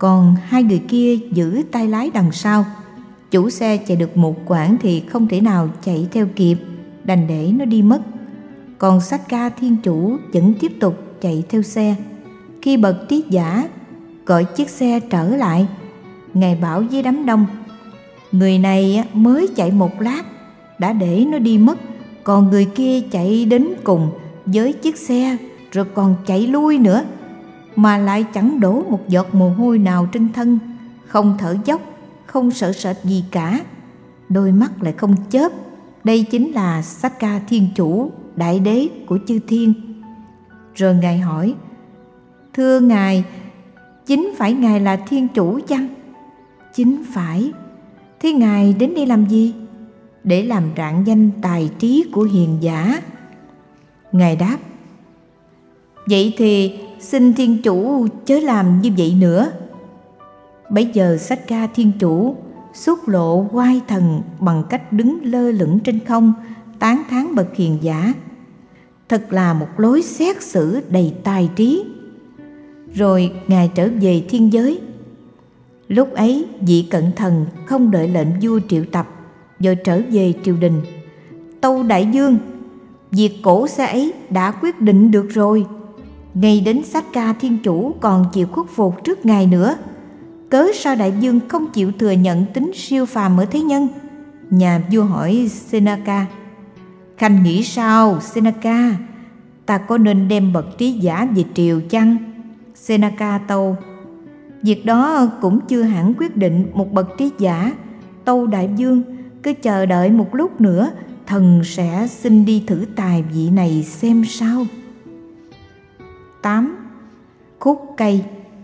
còn hai người kia giữ tay lái đằng sau. Chủ xe chạy được một quãng thì không thể nào chạy theo kịp, đành để nó đi mất. Còn Sakka Thiên Chủ vẫn tiếp tục chạy theo xe. Khi bậc trí giả gọi chiếc xe trở lại, Ngài bảo với đám đông: người này mới chạy một lát đã để nó đi mất, còn người kia chạy đến cùng với chiếc xe rồi còn chạy lui nữa, mà lại chẳng đổ một giọt mồ hôi nào trên thân, không thở dốc, không sợ sệt gì cả, đôi mắt lại không chớp. Đây chính là Sakka Thiên Chủ, đại đế của chư thiên. Rồi Ngài hỏi: thưa Ngài, chính phải Ngài là Thiên Chủ chăng? Chính phải. Thế Ngài đến đây làm gì? Để làm rạng danh tài trí của hiền giả. Ngài đáp: vậy thì xin Thiên Chủ chớ làm như vậy nữa. Bấy giờ Sakka Thiên Chủ xuất lộ oai thần bằng cách đứng lơ lửng trên không, tán thán bậc hiền giả: thật là một lối xét xử đầy tài trí. Rồi Ngài trở về thiên giới. Lúc ấy vị cận thần không đợi lệnh vua triệu tập, rồi trở về triều đình: tâu đại vương, việc cổ xe ấy đã quyết định được rồi. Ngay đến Sakka Thiên Chủ còn chịu khuất phục trước Ngài nữa, cớ sao đại vương không chịu thừa nhận tính siêu phàm ở thế nhân? Nhà vua hỏi Senaka: khanh nghĩ sao Senaka? Ta có nên đem bậc trí giả về triều chăng? Senaka tâu: việc đó cũng chưa hẳn quyết định một bậc trí giả. Tâu đại vương, cứ chờ đợi một lúc nữa, thần sẽ xin đi thử tài vị này xem sao. tám. Khúc cây.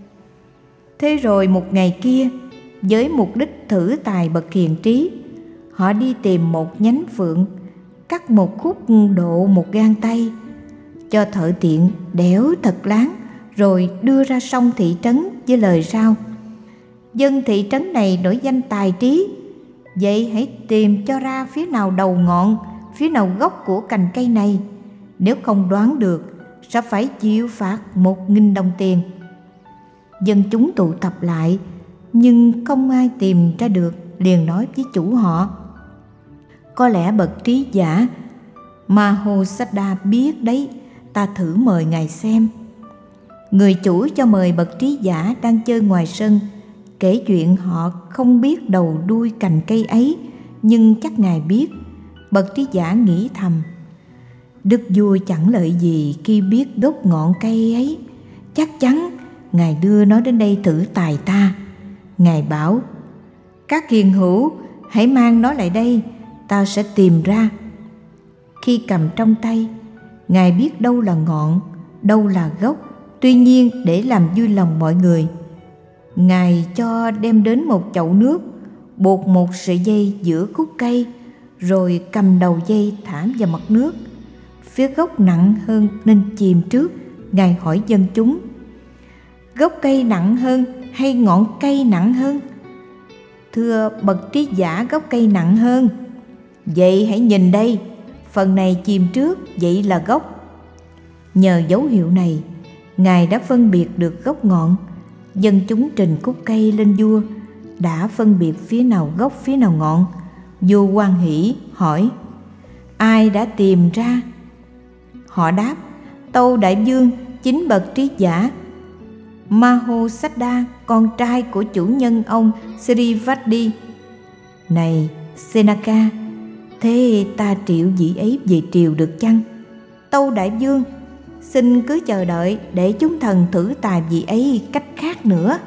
Thế rồi một ngày kia, với mục đích thử tài bậc hiền trí, họ đi tìm một nhánh phượng, cắt một khúc độ một gang tay, cho thợ tiện đẽo thật láng, rồi đưa ra sông thị trấn với lời rao: dân thị trấn này nổi danh tài trí, vậy hãy tìm cho ra phía nào đầu ngọn, phía nào gốc của cành cây này. Nếu không đoán được, sẽ phải chịu phạt một nghìn đồng tiền. Dân chúng tụ tập lại, nhưng không ai tìm ra được, liền nói với chủ họ: có lẽ bậc trí giả Mahosiddha biết đấy, ta thử mời ngài xem. Người chủ cho mời bậc trí giả đang chơi ngoài sân, kể chuyện họ không biết đầu đuôi cành cây ấy, nhưng chắc ngài biết. Bậc trí giả nghĩ thầm: đức vua chẳng lợi gì khi biết gốc ngọn cây ấy, chắc chắn ngài đưa nó đến đây thử tài ta. Ngài bảo: các hiền hữu hãy mang nó lại đây, ta sẽ tìm ra. Khi cầm trong tay, ngài biết đâu là ngọn, đâu là gốc. Tuy nhiên để làm vui lòng mọi người, ngài cho đem đến một chậu nước, buộc một sợi dây giữa khúc cây, rồi cầm đầu dây thả vào mặt nước. Phía gốc nặng hơn nên chìm trước. Ngài hỏi dân chúng: gốc cây nặng hơn hay ngọn cây nặng hơn? Thưa bậc trí giả, gốc cây nặng hơn. Vậy hãy nhìn đây, phần này chìm trước, vậy là gốc. Nhờ dấu hiệu này, ngài đã phân biệt được gốc ngọn. Dân chúng trình khúc cây lên vua, đã phân biệt phía nào gốc phía nào ngọn. Vua hoan hỉ hỏi: ai đã tìm ra? Họ đáp: tâu đại vương, chính bậc trí giả Mahosiddha, con trai của chủ nhân ông Srivadi. Này Senaka, thế ta triệu vị ấy về triều được chăng? Tâu đại vương, xin cứ chờ đợi để chúng thần thử tài vị ấy cách khác nữa.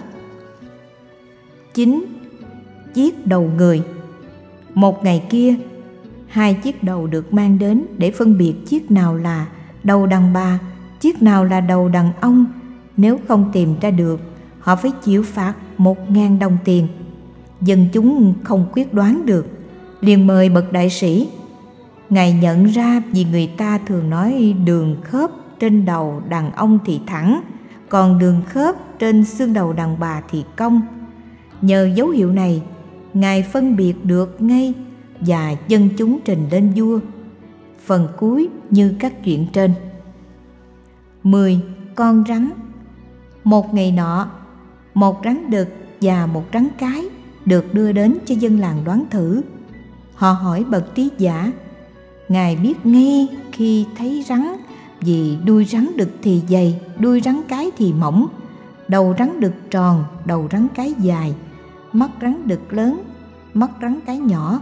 chín. Chiếc đầu người. Một ngày kia, hai chiếc đầu được mang đến để phân biệt chiếc nào là đầu đàn bà, chiếc nào là đầu đàn ông. Nếu không tìm ra được, họ phải chịu phạt một ngàn đồng tiền. Dân chúng không quyết đoán được, liền mời bậc đại sĩ. Ngài nhận ra vì người ta thường nói đường khớp trên đầu đàn ông thì thẳng, còn đường khớp trên xương đầu đàn bà thì cong. Nhờ dấu hiệu này, Ngài phân biệt được ngay và dân chúng trình lên vua. Phần cuối như các chuyện trên. mười. Con rắn. Một ngày nọ, một rắn đực và một rắn cái được đưa đến cho dân làng đoán thử. Họ hỏi bậc trí giả. Ngài biết ngay khi thấy rắn, vì đuôi rắn đực thì dày, đuôi rắn cái thì mỏng, đầu rắn đực tròn, đầu rắn cái dài, mắt rắn đực lớn, mắt rắn cái nhỏ.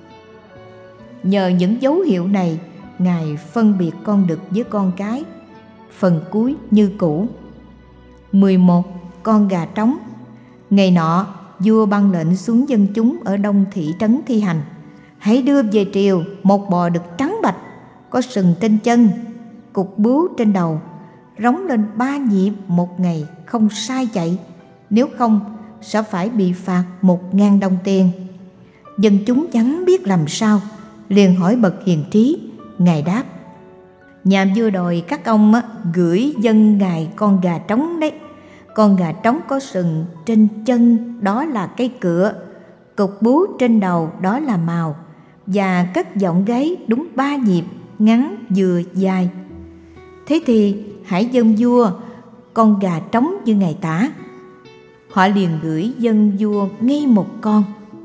Nhờ những dấu hiệu này, Ngài phân biệt con đực với con cái. Phần cuối như cũ. mười một. Con gà trống. Ngày nọ, vua ban lệnh xuống dân chúng ở đông thị trấn thi hành: hãy đưa về triều một bò đực trắng bạch, có sừng trên chân, cục bướu trên đầu, rống lên ba nhịp một ngày, không sai chạy, nếu không sẽ phải bị phạt một ngàn đồng tiền. Dân chúng chẳng biết làm sao, liền hỏi bậc hiền trí. Ngài đáp: nhà vua đòi các ông á, gửi dân ngài con gà trống đấy. Con gà trống có sừng trên chân, đó là cái cựa, cục bướu trên đầu, đó là mào, và cất giọng gáy đúng ba nhịp, ngắn vừa dài. Thế thì hãy dâng vua con gà trống như ngài tả. Họ liền gửi dâng vua ngay một con.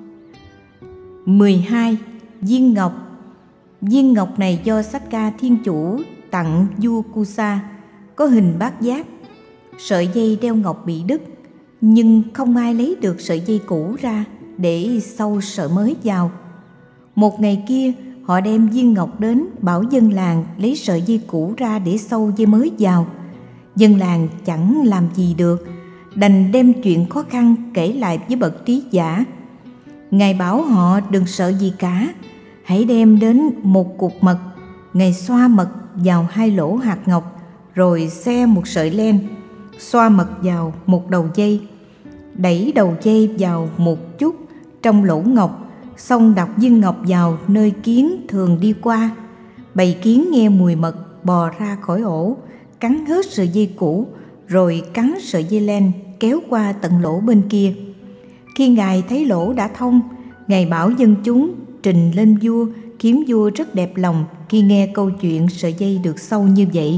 mười hai. Viên ngọc. Viên ngọc này do Sakka Thiên Chủ tặng vua Kusa, có hình bát giác. Sợi dây đeo ngọc bị đứt, nhưng không ai lấy được sợi dây cũ ra để xâu sợi mới vào. Một ngày kia, họ đem viên ngọc đến bảo dân làng lấy sợi dây cũ ra để xâu dây mới vào. Dân làng chẳng làm gì được, đành đem chuyện khó khăn kể lại với bậc trí giả. Ngài bảo họ đừng sợ gì cả, hãy đem đến một cục mật. Ngài xoa mật vào hai lỗ hạt ngọc, rồi xe một sợi len, xoa mật vào một đầu dây, đẩy đầu dây vào một chút trong lỗ ngọc, xong đặt viên ngọc vào nơi kiến thường đi qua. Bầy kiến nghe mùi mật bò ra khỏi ổ, cắn hết sợi dây cũ, rồi cắn sợi dây len kéo qua tận lỗ bên kia. Khi Ngài thấy lỗ đã thông, Ngài bảo dân chúng trình lên vua, khiến vua rất đẹp lòng khi nghe câu chuyện sợi dây được xâu như vậy.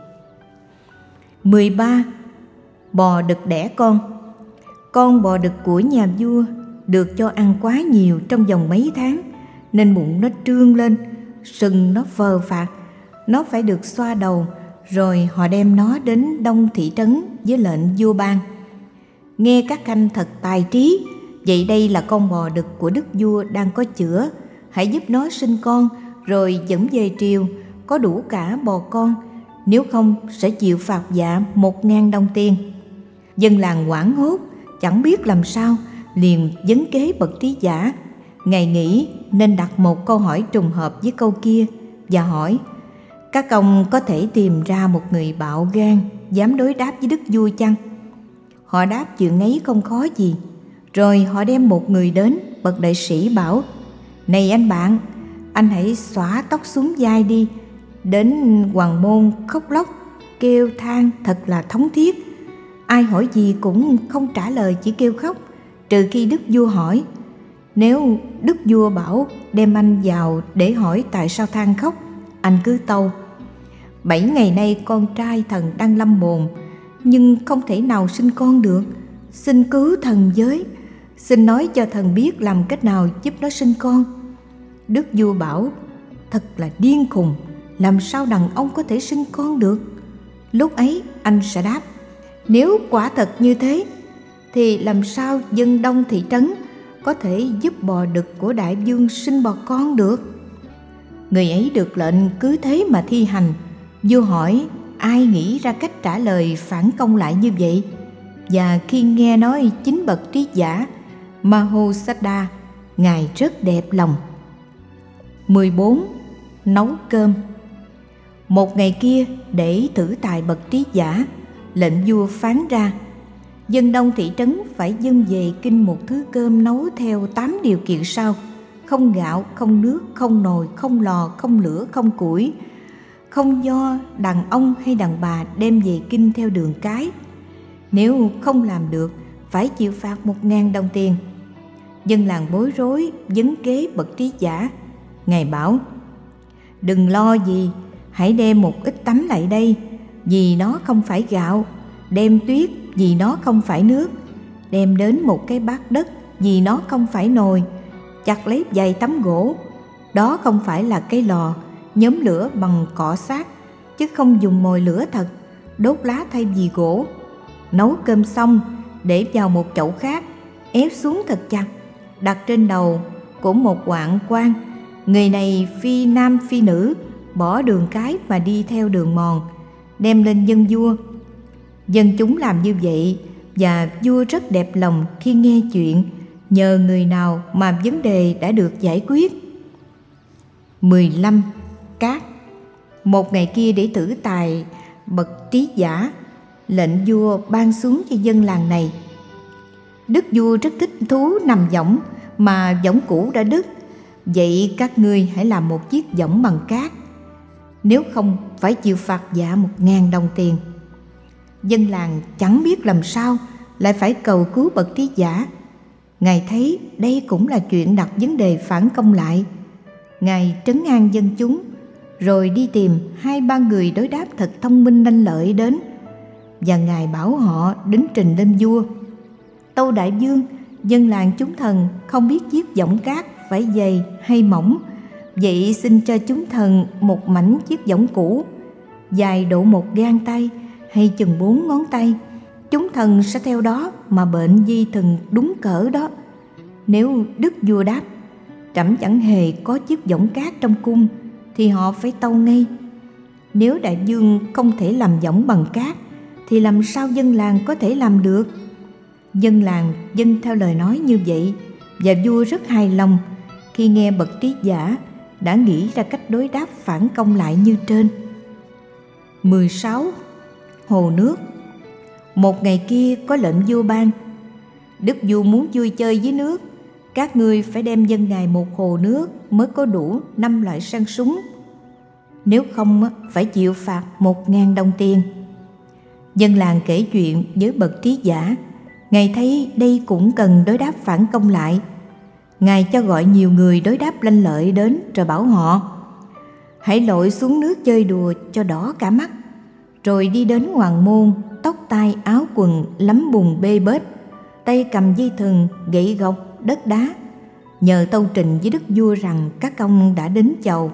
mười ba. Bò đực đẻ con. Con bò đực của nhà vua được cho ăn quá nhiều trong vòng mấy tháng, nên bụng nó trương lên, sừng nó phờ phạc. Nó phải được xoa đầu, rồi họ đem nó đến đông thị trấn với lệnh vua ban. Nghe các khanh thật tài trí, vậy đây là con bò đực của đức vua đang có chữa, hãy giúp nó sinh con rồi dẫn về triều, có đủ cả bò con, nếu không sẽ chịu phạt dạ một ngàn đồng tiền. Dân làng hoảng hốt, chẳng biết làm sao, liền vấn kế bậc trí giả. Ngài nghĩ nên đặt một câu hỏi trùng hợp với câu kia và hỏi: các ông có thể tìm ra một người bạo gan dám đối đáp với đức vua chăng? Họ đáp chuyện ấy không khó gì. Rồi họ đem một người đến, bậc đại sĩ bảo: này anh bạn, anh hãy xõa tóc xuống vai đi. Đến hoàng môn khóc lóc kêu than thật là thống thiết. Ai hỏi gì cũng không trả lời, chỉ kêu khóc, trừ khi đức vua hỏi. Nếu đức vua bảo đem anh vào để hỏi tại sao than khóc, anh cứ tâu: bảy ngày nay con trai thần đang lâm bồn, nhưng không thể nào sinh con được. Xin cứu thần với, xin nói cho thần biết làm cách nào giúp nó sinh con. Đức vua bảo: thật là điên khùng, làm sao đàn ông có thể sinh con được? Lúc ấy anh sẽ đáp: nếu quả thật như thế, thì làm sao dân đông thị trấn có thể giúp bò đực của đại vương sinh bò con được? Người ấy được lệnh cứ thế mà thi hành. Vua hỏi ai nghĩ ra cách trả lời phản công lại như vậy, và khi nghe nói chính bậc trí giả Mahosiddha, Ngài rất đẹp lòng. mười bốn. Nấu cơm. Một ngày kia, để thử tài bậc trí giả, lệnh vua phán ra: dân đông thị trấn phải dâng về kinh một thứ cơm nấu theo tám điều kiện sau: không gạo, không nước, không nồi, không lò, không lửa, không củi, không do đàn ông hay đàn bà đem về kinh theo đường cái. Nếu không làm được, phải chịu phạt một ngàn đồng tiền. Dân làng bối rối vấn kế bậc trí giả. Ngài bảo: đừng lo gì, hãy đem một ít tắm lại đây, vì nó không phải gạo, đem tuyết vì nó không phải nước, đem đến một cái bát đất, vì nó không phải nồi, chặt lấy vài tấm gỗ. Đó không phải là cái lò, nhóm lửa bằng cọ sát, chứ không dùng mồi lửa thật, đốt lá thay vì gỗ. Nấu cơm xong, để vào một chậu khác, ép xuống thật chặt, đặt trên đầu của một hoạn quan. Người này phi nam phi nữ, bỏ đường cái mà đi theo đường mòn, đem lên dân vua. Dân chúng làm như vậy, và vua rất đẹp lòng khi nghe chuyện, nhờ người nào mà vấn đề đã được giải quyết. mười lăm. Cát. Một ngày kia, để thử tài bậc trí giả, lệnh vua ban xuống cho dân làng này. Đức vua rất thích thú nằm võng, mà võng cũ đã đứt. Vậy các ngươi hãy làm một chiếc võng bằng cát, nếu không phải chịu phạt dạ một ngàn đồng tiền. Dân làng chẳng biết làm sao, lại phải cầu cứu bậc trí giả. Ngài thấy đây cũng là chuyện đặt vấn đề phản công lại. Ngài trấn an dân chúng, rồi đi tìm hai ba người đối đáp thật thông minh lanh lợi đến, và Ngài bảo họ đến trình lên vua. Tâu đại vương, dân làng chúng thần không biết chiếc võng cát phải dày hay mỏng, vậy xin cho chúng thần một mảnh chiếc võng cũ, dài độ một gang tay hay chừng bốn ngón tay. Chúng thần sẽ theo đó mà bệnh di thần đúng cỡ đó. Nếu đức vua đáp, trẫm chẳng hề có chiếc võng cát trong cung, thì họ phải tâu ngay. Nếu đại vương không thể làm võng bằng cát, thì làm sao dân làng có thể làm được? Dân làng vâng theo lời nói như vậy, và vua rất hài lòng khi nghe bậc trí giả đã nghĩ ra cách đối đáp phản công lại như trên. mười sáu. Hồ nước. Một ngày kia có lệnh vua ban. Đức vua muốn vui chơi với nước, các ngươi phải đem dân ngài một hồ nước mới có đủ năm loại săn súng, nếu không phải chịu phạt một ngàn đồng tiền. Dân làng kể chuyện với bậc trí giả. Ngài thấy đây cũng cần đối đáp phản công lại. Ngài cho gọi nhiều người đối đáp lanh lợi đến, rồi bảo họ: hãy lội xuống nước chơi đùa cho đỏ cả mắt, rồi đi đến hoàng môn, tóc tai áo quần lấm bùn bê bết, tay cầm dây thừng, gậy gộc, đất đá, nhờ tâu trình với đức vua rằng các ông đã đến chầu.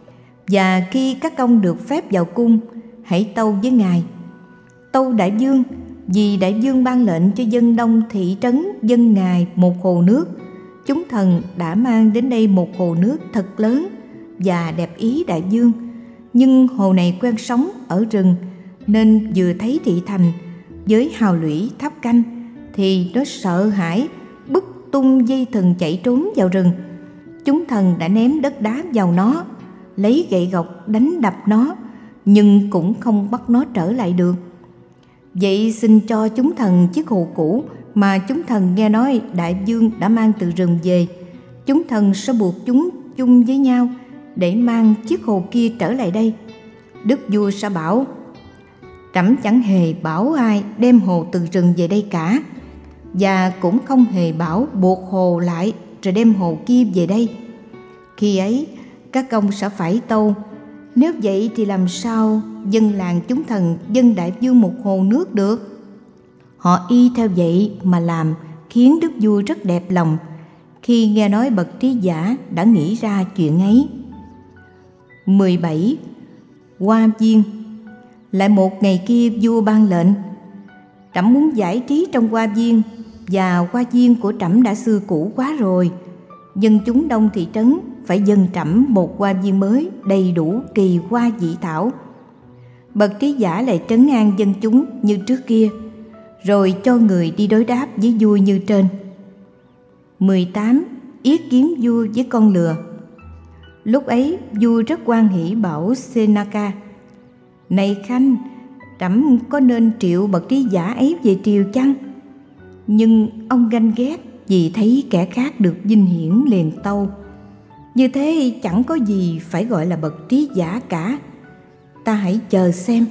Và khi các ông được phép vào cung, hãy tâu với ngài: tâu đại vương, vì đại vương ban lệnh cho dân đông thị trấn dân ngài một hồ nước, chúng thần đã mang đến đây một hồ nước thật lớn và đẹp ý đại vương. Nhưng hồ này quen sống ở rừng, nên vừa thấy thị thành với hào lũy tháp canh, thì nó sợ hãi bứt tung dây thừng chạy trốn vào rừng. Chúng thần đã ném đất đá vào nó, lấy gậy gộc đánh đập nó, nhưng cũng không bắt nó trở lại được. Vậy xin cho chúng thần chiếc hồ cũ mà chúng thần nghe nói đại vương đã mang từ rừng về. Chúng thần sẽ buộc chúng chung với nhau để mang chiếc hồ kia trở lại đây. Đức vua sẽ bảo: trẫm chẳng hề bảo ai đem hồ từ rừng về đây cả, và cũng không hề bảo buộc hồ lại rồi đem hồ kia về đây. Khi ấy các ông sẽ phải tâu: nếu vậy thì làm sao dân làng chúng thần dân đại vương một hồ nước được? Họ y theo vậy mà làm, khiến đức vua rất đẹp lòng khi nghe nói bậc trí giả đã nghĩ ra chuyện ấy. mười bảy. Hoa viên. Lại một ngày kia vua ban lệnh: trẫm muốn giải trí trong hoa viên, và hoa viên của trẫm đã xưa cũ quá rồi. Dân chúng đông thị trấn phải dâng trẫm một hoa viên mới đầy đủ kỳ hoa dị thảo. Bậc trí giả lại trấn an dân chúng như trước kia, rồi cho người đi đối đáp với vua như trên. mười tám. Yết kiến vua với con lừa. Lúc ấy vua rất hoan hỉ bảo Senaka: này khanh, trẫm có nên triệu bậc trí giả ấy về triều chăng? Nhưng ông ganh ghét vì thấy kẻ khác được vinh hiển, liền tâu: như thế chẳng có gì phải gọi là bậc trí giả cả, ta hãy chờ xem.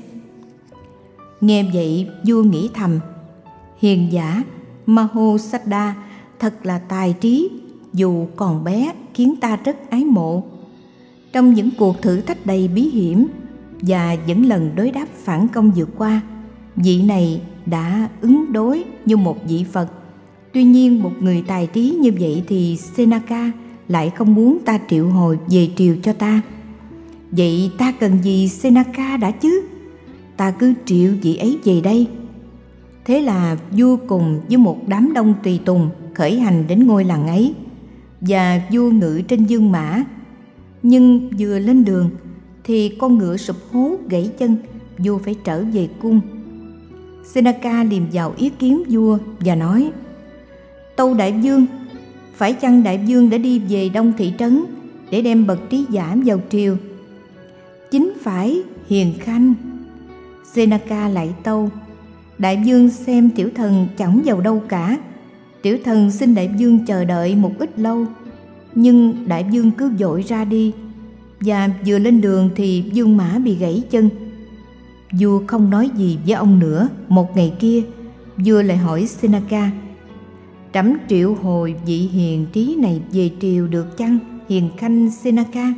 Nghe vậy vua nghĩ thầm: hiền giả Mahosada thật là tài trí, dù còn bé khiến ta rất ái mộ. Trong những cuộc thử thách đầy bí hiểm và những lần đối đáp phản công vượt qua, vị này đã ứng đối như một vị Phật, Tuy nhiên một người tài trí như vậy thì Seneca lại không muốn ta triệu hồi về triều cho ta. Vậy ta cần gì Seneca đã chứ? Ta cứ triệu vị ấy về đây. Thế là vua cùng với một đám đông tùy tùng khởi hành đến ngôi làng ấy, và vua ngự trên dương mã. Nhưng vừa lên đường thì con ngựa sụp hố gãy chân, vua phải trở về cung. Seneca liềm vào ý kiến vua và nói: Tâu đại vương, phải chăng đại vương đã đi về Đông thị trấn để đem bậc trí giả vào triều? Chính phải, hiền khanh. Seneca lại tâu: Đại vương xem tiểu thần chẳng vào đâu cả. Tiểu thần xin đại vương chờ đợi một ít lâu. Nhưng đại vương cứ vội ra đi. Và vừa lên đường thì vương mã bị gãy chân. Vua không nói gì với ông nữa. Một ngày kia, vua lại hỏi Seneca: Trẫm triệu hồi vị hiền trí này về triều được chăng, hiền khanh Seneca?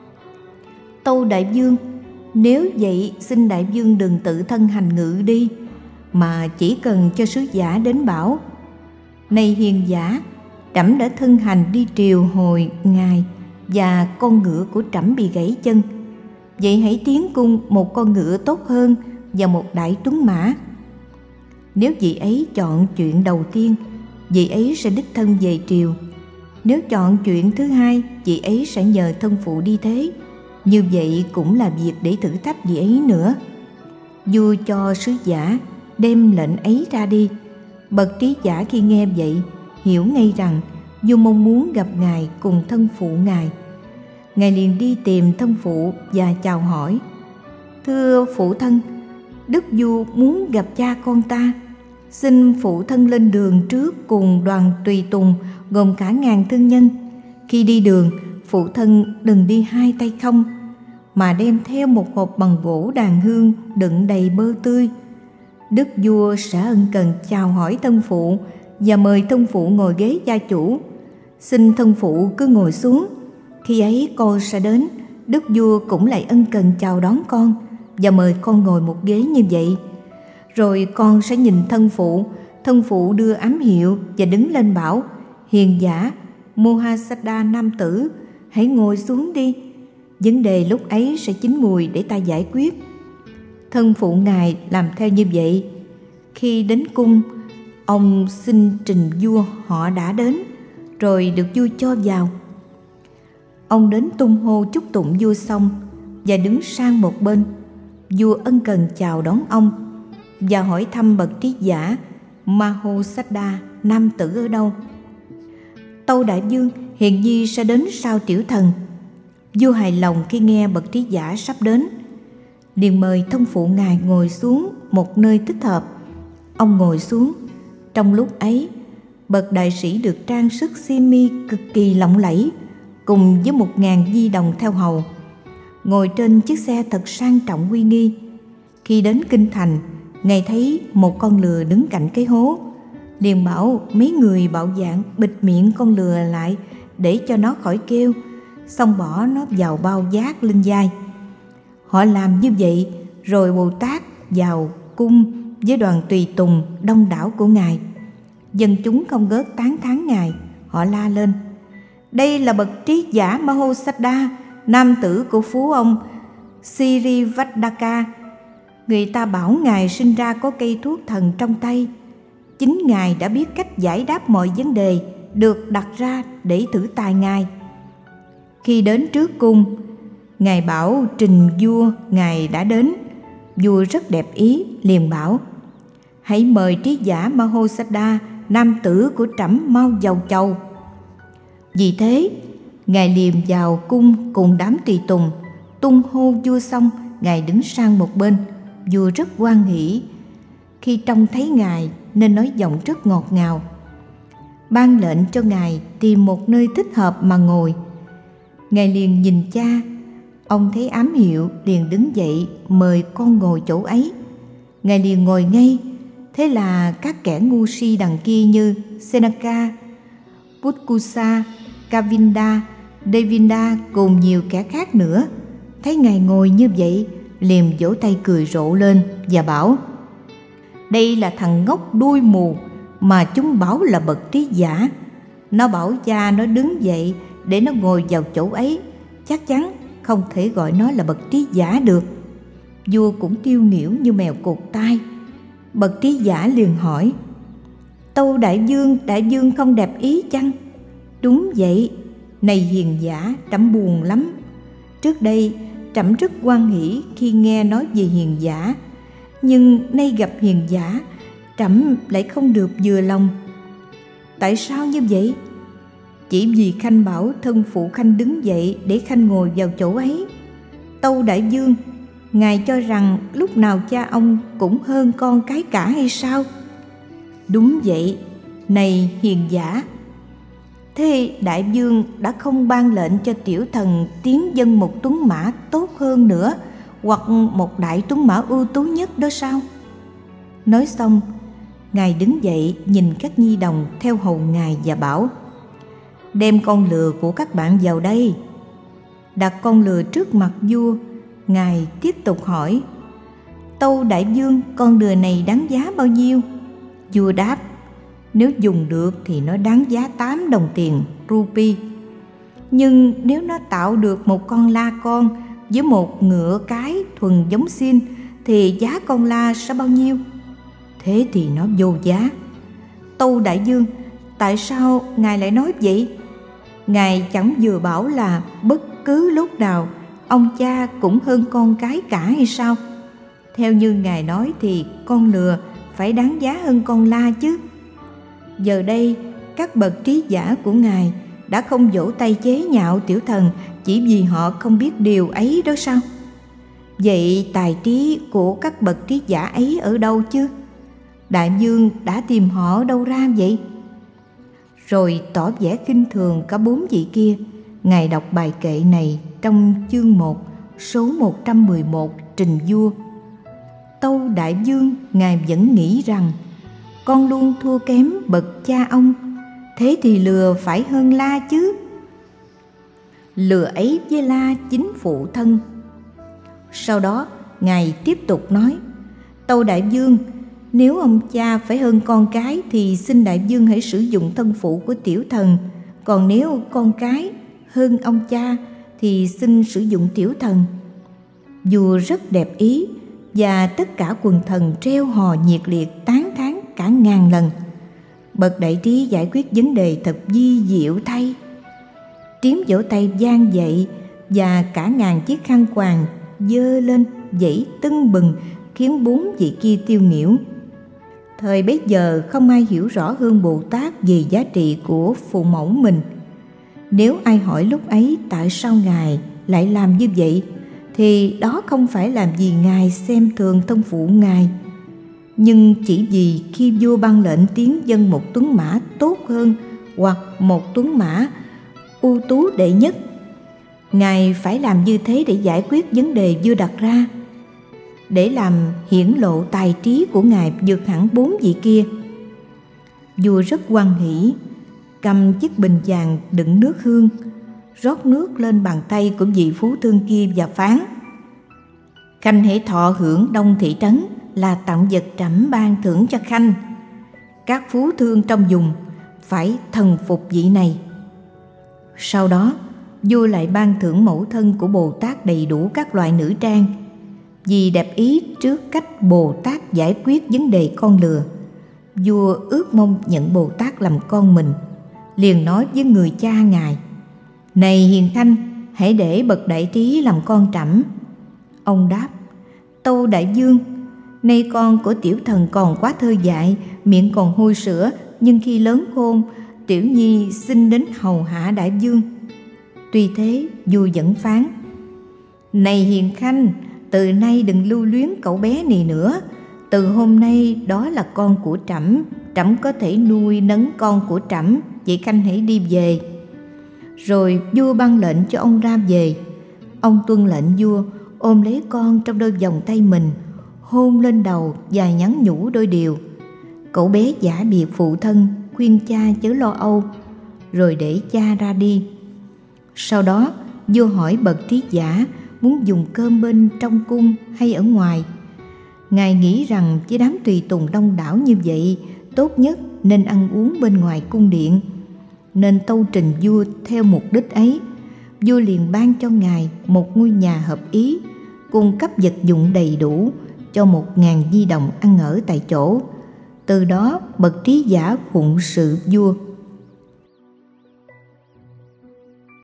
Tâu đại vương, nếu vậy xin đại vương đừng tự thân hành ngự đi, mà chỉ cần cho sứ giả đến bảo: Này hiền giả, trẫm đã thân hành đi triều hồi ngài, và con ngựa của trẫm bị gãy chân. Vậy hãy tiến cung một con ngựa tốt hơn và một đại tuấn mã. Nếu vị ấy chọn chuyện đầu tiên, vị ấy sẽ đích thân về triều. Nếu chọn chuyện thứ hai, vị ấy sẽ nhờ thân phụ đi thế. Như vậy cũng là việc để thử thách vị ấy nữa. Vua cho sứ giả đem lệnh ấy ra đi. Bậc trí giả khi nghe vậy hiểu ngay rằng vua mong muốn gặp ngài cùng thân phụ ngài. Ngài liền đi tìm thân phụ và chào hỏi: Thưa phụ thân, đức vua muốn gặp cha con ta. Xin phụ thân lên đường trước cùng đoàn tùy tùng gồm cả ngàn thương nhân. Khi đi đường, phụ thân đừng đi hai tay không, mà đem theo một hộp bằng gỗ đàn hương đựng đầy bơ tươi. Đức vua sẽ ân cần chào hỏi thân phụ và mời thân phụ ngồi ghế gia chủ. Xin thân phụ cứ ngồi xuống. Khi ấy con sẽ đến, đức vua cũng lại ân cần chào đón con và mời con ngồi một ghế như vậy. Rồi con sẽ nhìn thân phụ, thân phụ đưa ám hiệu và đứng lên bảo: Hiền giả Mahôsada nam tử, hãy ngồi xuống đi. Vấn đề lúc ấy sẽ chín mùi để ta giải quyết. Thân phụ ngài làm theo như vậy. Khi đến cung, ông xin trình vua họ đã đến, rồi được vua cho vào. Ông đến tung hô chúc tụng vua xong và đứng sang một bên. Vua ân cần chào đón ông và hỏi thăm bậc trí giả Mahôsada nam tử ở đâu. Tâu đại vương, hiền nhi sẽ đến sau tiểu thần. Vua hài lòng khi nghe bậc trí giả sắp đến, liền mời thân phụ ngài ngồi xuống một nơi thích hợp. Ông ngồi xuống. Trong lúc ấy, bậc đại sĩ được trang sức xiêm y cực kỳ lộng lẫy, cùng với một ngàn di đồng theo hầu, ngồi trên chiếc xe thật sang trọng uy nghi. Khi đến kinh thành, ngài thấy một con lừa đứng cạnh cái hố, liền bảo mấy người bạo dạn bịt miệng con lừa lại để cho nó khỏi kêu, xong bỏ nó vào bao vác lên vai. Họ làm như vậy, rồi Bồ Tát vào cung với đoàn tùy tùng đông đảo của ngài. Dân chúng không ngớt tán thán ngài. Họ la lên: Đây là bậc trí giả Mahôsada, nam tử của phú ông Sirivadaka. Người ta bảo ngài sinh ra có cây thuốc thần trong tay. Chính ngài đã biết cách giải đáp mọi vấn đề được đặt ra để thử tài ngài. Khi đến trước cung, ngài bảo trình vua ngài đã đến. Vua rất đẹp ý, liền bảo: Hãy mời trí giả Mahôsada, nam tử của trẫm mau vào chầu. Vì thế, ngài liềm vào cung cùng đám tùy tùng, tung hô vua xong, ngài đứng sang một bên. Vua rất hoan hỉ khi trông thấy ngài, nên nói giọng rất ngọt ngào, ban lệnh cho ngài tìm một nơi thích hợp mà ngồi. Ngài liền nhìn cha. Ông thấy ám hiệu, liền đứng dậy mời con ngồi chỗ ấy. Ngài liền ngồi ngay. Thế là các kẻ ngu si đằng kia như Seneca, Putkusa, Kavinda, Devinda cùng nhiều kẻ khác nữa, thấy ngài ngồi như vậy, liền vỗ tay cười rộ lên và bảo: Đây là thằng ngốc đuôi mù, mà chúng bảo là bậc trí giả. Nó bảo cha nó đứng dậy để nó ngồi vào chỗ ấy, chắc chắn không thể gọi nó là bậc trí giả được. Vua cũng tiêu nghỉu như mèo cột tai. Bậc trí giả liền hỏi: Tâu đại vương, đại vương không đẹp ý chăng? Đúng vậy, này hiền giả, trẫm buồn lắm. Trước đây trẫm rất hoan hỉ khi nghe nói về hiền giả, nhưng nay gặp hiền giả, trẫm lại không được vừa lòng. Tại sao như vậy? Chỉ vì khanh bảo thân phụ khanh đứng dậy để khanh ngồi vào chỗ ấy. Tâu đại vương, ngài cho rằng lúc nào cha ông cũng hơn con cái cả hay sao? Đúng vậy, này hiền giả. Thế đại vương đã không ban lệnh cho tiểu thần tiến dâng một tuấn mã tốt hơn nữa, hoặc một đại tuấn mã ưu tú nhất đó sao? Nói xong, ngài đứng dậy nhìn các nhi đồng theo hầu ngài và bảo: Đem con lừa của các bạn vào đây. Đặt con lừa trước mặt vua, ngài tiếp tục hỏi: Tâu đại vương, con lừa này đáng giá bao nhiêu? Vua đáp: Nếu dùng được thì nó đáng giá tám đồng tiền rupee. Nhưng nếu nó tạo được một con la con với một ngựa cái thuần giống xin thì giá con la sẽ bao nhiêu? Thế thì nó vô giá. Tâu đại vương, tại sao ngài lại nói vậy? Ngài chẳng vừa bảo là bất cứ lúc nào ông cha cũng hơn con cái cả hay sao? Theo như ngài nói thì con lừa phải đáng giá hơn con la chứ. Giờ đây các bậc trí giả của ngài đã không vỗ tay chế nhạo tiểu thần chỉ vì họ không biết điều ấy đó sao? Vậy tài trí của các bậc trí giả ấy ở đâu chứ? Đại vương đã tìm họ ở đâu ra vậy? Rồi tỏ vẻ khinh thường cả bốn vị kia, ngài đọc bài kệ này trong chương một, số một trăm mười một trình vua. Tâu đại vương, ngài vẫn nghĩ rằng con luôn thua kém bậc cha ông, thế thì lừa phải hơn la chứ. Lừa ấy với la chính phụ thân. Sau đó ngài tiếp tục nói: Tâu đại vương, nếu ông cha phải hơn con cái thì xin đại vương hãy sử dụng thân phụ của tiểu thần, còn nếu con cái hơn ông cha thì xin sử dụng tiểu thần. Vua rất đẹp ý, và tất cả quần thần treo hò nhiệt liệt tán thán cả ngàn lần. Bậc đại trí giải quyết vấn đề thật vi diệu thay. Tiếng vỗ tay vang dậy, và cả ngàn chiếc khăn quàng dơ lên dãy tưng bừng, khiến bốn vị kia tiêu nghỉu. Thời bấy giờ không ai hiểu rõ hơn Bồ Tát về giá trị của phụ mẫu mình. Nếu ai hỏi lúc ấy tại sao ngài lại làm như vậy, thì đó không phải làm vì ngài xem thường thân phụ ngài, nhưng chỉ vì khi vua ban lệnh tiến dâng một tuấn mã tốt hơn hoặc một tuấn mã ưu tú đệ nhất, ngài phải làm như thế để giải quyết vấn đề vua đặt ra, để làm hiển lộ tài trí của ngài vượt hẳn bốn vị kia. Vua rất hoan hỉ, cầm chiếc bình vàng đựng nước hương, rót nước lên bàn tay của vị phú thương kia và phán: Khanh hãy thọ hưởng đông thị trấn là tặng vật trẫm ban thưởng cho khanh. Các phú thương trong vùng phải thần phục vị này. Sau đó vua lại ban thưởng mẫu thân của Bồ Tát đầy đủ các loại nữ trang, vì đẹp ý trước cách Bồ Tát giải quyết vấn đề con lừa. Vua ước mong nhận Bồ Tát làm con mình, liền nói với người cha ngài: Này hiền khanh, hãy để bậc đại trí làm con trẫm. Ông đáp: Tâu đại vương, nay con của tiểu thần còn quá thơ dại, miệng còn hôi sữa, nhưng khi lớn khôn, tiểu nhi xin đến hầu hạ đại vương. Tuy thế, vua vẫn phán: Này hiền khanh, từ nay đừng lưu luyến cậu bé này nữa. Từ hôm nay đó là con của trẫm, trẫm có thể nuôi nấng con của trẫm, vậy khanh hãy đi về. Rồi vua ban lệnh cho ông ra về. Ông tuân lệnh vua, ôm lấy con trong đôi vòng tay mình, hôn lên đầu và nhắn nhủ đôi điều. Cậu bé giả biệt phụ thân, khuyên cha chớ lo âu, rồi để cha ra đi. Sau đó vua hỏi bậc trí giả muốn dùng cơm bên trong cung hay ở ngoài. Ngài nghĩ rằng với đám tùy tùng đông đảo như vậy, tốt nhất nên ăn uống bên ngoài cung điện, nên tâu trình vua theo mục đích ấy. Vua liền ban cho ngài một ngôi nhà hợp ý, cung cấp vật dụng đầy đủ cho một ngàn di đồng ăn ở tại chỗ. Từ đó bậc trí giả phụng sự vua.